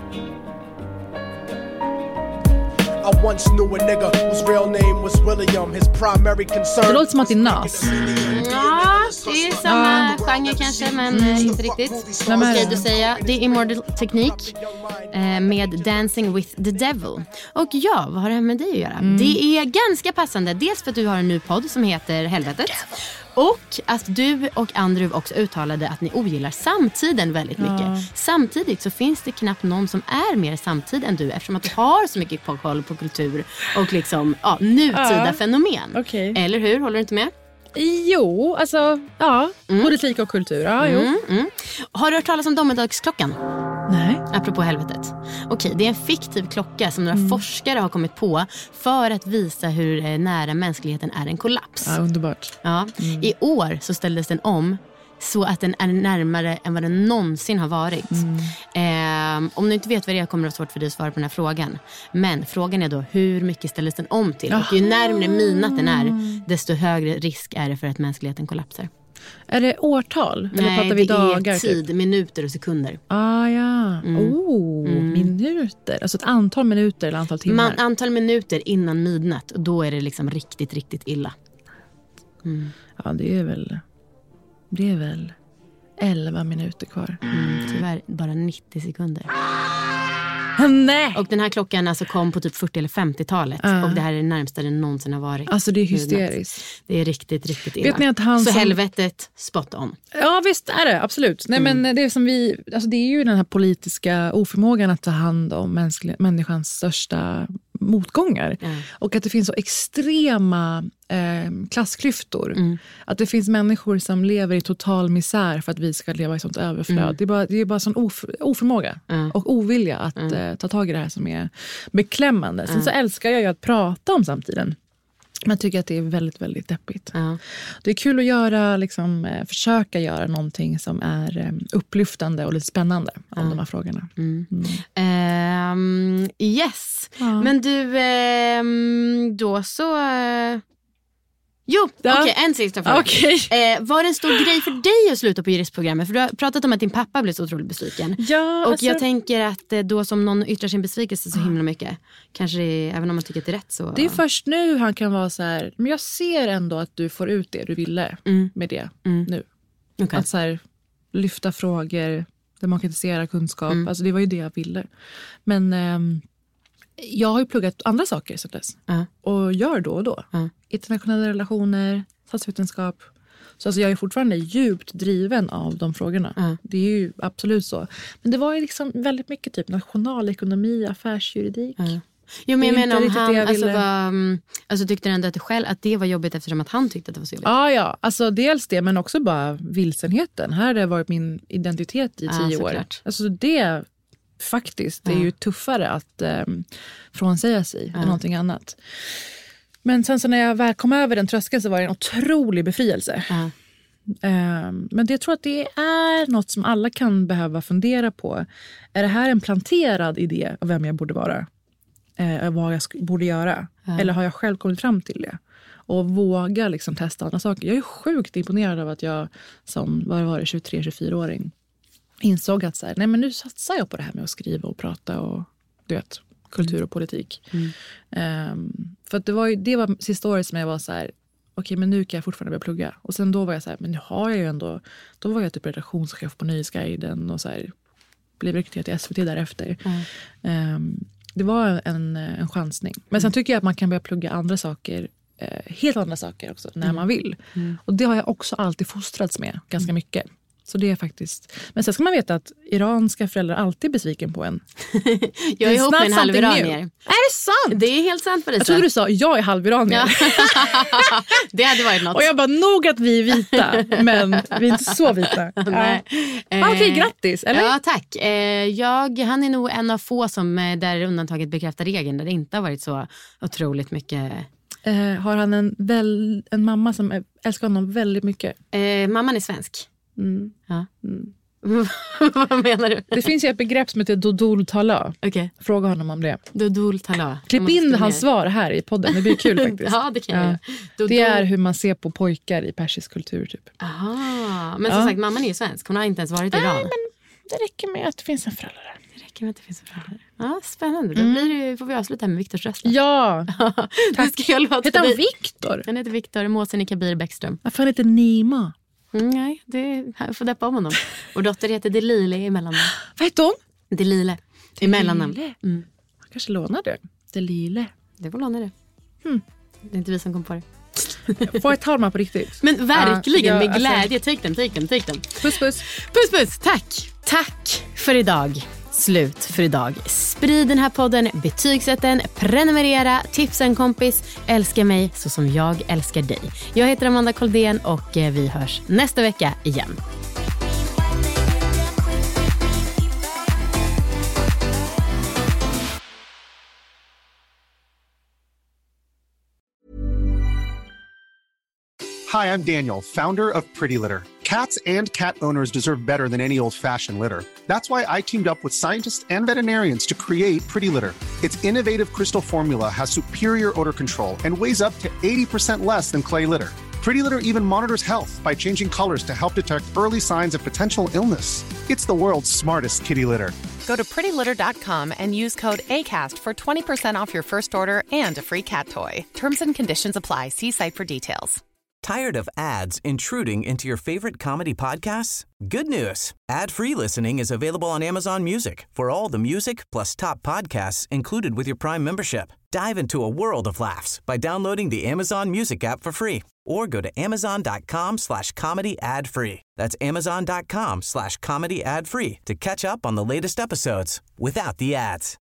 I once knew a nigga whose real name was William. His primary concern. Det låter som att det är Nas. Ja, det är samma ja. genre kanske, men mm. eh, inte riktigt. Okej, okay, du säger det är Immortal Technique eh, med Dancing with the Devil. Och ja, vad har det här med dig att göra? Mm. Det är ganska passande. Dels för att du har en ny podd som heter Helvetet. Och att du och Andrew också uttalade att ni ogillar samtiden väldigt mycket. Ja. Samtidigt så finns det knappt någon som är mer samtid än du, eftersom att du har så mycket koll på kultur och liksom ja, nutida ja. fenomen. Okay. Eller hur? Håller du inte med? Jo, alltså ja, mm. politik och kultur. Ja, jo. Mm, mm. Har du hört talas om domedagsklockan? Nej. Apropå helvetet. Okej, det är en fiktiv klocka som några mm. forskare har kommit på för att visa hur nära mänskligheten är en kollaps. Ja, underbart. Ja. Mm. I år så ställdes den om så att den är närmare än vad den någonsin har varit. Mm. Eh, om du inte vet vad det är kommer det vara svårt för dig att svara på den här frågan. Men frågan är då, hur mycket ställdes den om till? Och ju närmare midnatten är, desto högre risk är det för att mänskligheten kollapsar. Är det årtal? Eller Nej, pratar vi det dagar, är tid, typ? minuter och sekunder. Ah, ja. Mm. Oh, mm. minuter. Alltså ett antal minuter eller antal timmar. Man, antal minuter innan midnatt. Och då är det liksom riktigt, riktigt illa. Mm. Ja, det är väl... Det är väl elva minuter kvar. Mm, tyvärr bara nittio sekunder. Nej. Och den här klockan alltså kom på typ fyrtio- eller femtiotalet. Uh. Och det här är det närmsta den någonsin har varit. Alltså det är hysteriskt. Det är riktigt, riktigt illa. Vet ni att han Så som... helvetet, spot on. Ja visst är det, absolut. Nej, mm. men det är som vi, alltså det är ju den här politiska oförmågan att ta hand om mänsklig, människans största motgångar. Mm. Och att det finns så extrema eh, klassklyftor. Mm. Att det finns människor som lever i total misär för att vi ska leva i sånt överflöd. Mm. Det är bara, det är bara sån of, oförmåga mm. och ovilja att mm. eh, ta tag i det här som är beklämmande. Sen mm. så älskar jag ju att prata om samtiden. Men jag tycker att det är väldigt, väldigt deppigt. Uh-huh. Det är kul att göra, liksom, eh, försöka göra någonting som är eh, upplyftande och lite spännande om uh-huh. de här frågorna. Mm. Mm. Um, yes. Uh-huh. Men du, um, då så... Uh... Jo, ja. okej, okay, en sista fråga. Okay. Eh, var det en stor grej för dig att sluta på juristprogrammet? För du har pratat om att din pappa blev så otroligt besviken. Ja, och alltså... jag tänker att då som någon yttrar sin besvikelse så himla mycket. Kanske det, även om man tycker att det är rätt så... Det är först nu han kan vara så här, men jag ser ändå att du får ut det du ville mm. med det mm. nu. Okay. Att så här, lyfta frågor, demokratisera kunskap. Mm. Alltså det var ju det jag ville. Men... Ehm, jag har ju pluggat andra saker så dess. Uh. Och gör då och då. Uh. Internationella relationer, statsvetenskap. Så alltså jag är fortfarande djupt driven av de frågorna. Uh. Det är ju absolut så. Men det var ju liksom väldigt mycket typ nationalekonomi, affärsjuridik. Uh. Jo, men jag menar om han alltså, var, alltså tyckte du ändå att det själv att det var jobbigt eftersom att han tyckte att det var så jobbigt? Ja, ja. Alltså dels det, men också bara vilsenheten. Här har det varit min identitet i tio uh, år. Alltså det... Faktiskt, det är ju tuffare att eh, frånsäga sig mm. än någonting annat. Men sen så när jag väl kom över den tröskeln så var det en otrolig befrielse. Mm. Eh, men det, jag tror att det är något som alla kan behöva fundera på. Är det här en planterad idé av vem jag borde vara? Eh, vad jag sk- borde göra? Mm. Eller har jag själv kommit fram till det? Och våga liksom testa andra saker. Jag är sjukt imponerad av att jag som vad var det, tjugotre tjugofyra-åring insåg att så här, nej men nu satsar jag på det här med att skriva och prata och du vet, kultur och politik. Mm. Um, för att det var ju, det var sista året som jag var så här, okej okay, men nu kan jag fortfarande börja plugga. Och sen då var jag så här, men nu har jag ju ändå, då var jag typ redaktionschef på Nöjesguiden och så här, blev rekryterad till S V T därefter. Mm. Um, det var en, en chansning. Men sen tycker jag att man kan börja plugga andra saker eh, helt andra saker också när Mm. man vill. Mm. Och det har jag också alltid fostrats med ganska mycket. Så det är faktiskt... Men sen ska man veta att iranska föräldrar alltid är besviken på en. Jag är ihop med en halv iranier. Är det sant? Det är helt sant, Parisa. Jag trodde du sa, jag är halv iranier. Ja. Det hade varit något. Och jag bara, nog att vi är vita, men vi är inte så vita. Nej. Ja. Ah, okej, grattis, eller? Ja, tack. Eh, jag, han är nog en av få som eh, där undantaget bekräftar regeln, där det inte har varit så otroligt mycket. Eh, har han en, väl, en mamma som älskar honom väldigt mycket? Eh, mamman är svensk. Mm. Ja. Mm. Vad menar du? Det finns ju ett begrepp som heter dodol tala. Okay. Fråga honom om det. Dodol tala. Klipp in hans svar här i podden. Det blir kul faktiskt. Ja, det kan jag. Ja. Det är hur man ser på pojkar i persisk kultur typ. Aha. Men som ja. sagt, mamman är ju svensk. Hon har inte ens varit i Nej, Iran. men det räcker med att det finns en förälder där. Det räcker med att det finns en förälder. Ja, spännande. Då blir det, får vi avsluta med Viktors röst. Ja. Det ska jag låta heter han dig. Viktor? Han heter Viktor. Måsen i Kabir Bäckström. Varför han heter Nima? Mm, nej, det, jag får deppa om honom. Och dotter heter Delile i mellannamn. Vad heter hon? Delile. I mellannamn. Mm. Mm. Jag kanske lånar det. Delile. Det får låna det. Hmm. Det är inte vi som kom på det. Får jag ta dem här på riktigt? Men verkligen, ja, med alltså... glädje. Take them, take them, take them. Puss, puss. Puss, puss. Tack. Tack för idag. Slut för idag. Sprid den här podden, betygsätt den, prenumerera, tipsa en kompis, älska mig så som jag älskar dig. Jag heter Amanda Koldén och vi hörs nästa vecka igen. Hi, I'm Daniel, founder of Pretty Litter. Cats and cat owners deserve better than any old-fashioned litter. That's why I teamed up with scientists and veterinarians to create Pretty Litter. Its innovative crystal formula has superior odor control and weighs up to eighty percent less than clay litter. Pretty Litter even monitors health by changing colors to help detect early signs of potential illness. It's the world's smartest kitty litter. Go to pretty litter dot com and use code ACAST for twenty percent off your first order and a free cat toy. Terms and conditions apply. See site for details. Tired of ads intruding into your favorite comedy podcasts? Good news. Ad-free listening is available on Amazon Music for all the music plus top podcasts included with your Prime membership. Dive into a world of laughs by downloading the Amazon Music app for free or go to amazon.com slash comedy ad free. That's amazon.com slash comedy ad free to catch up on the latest episodes without the ads.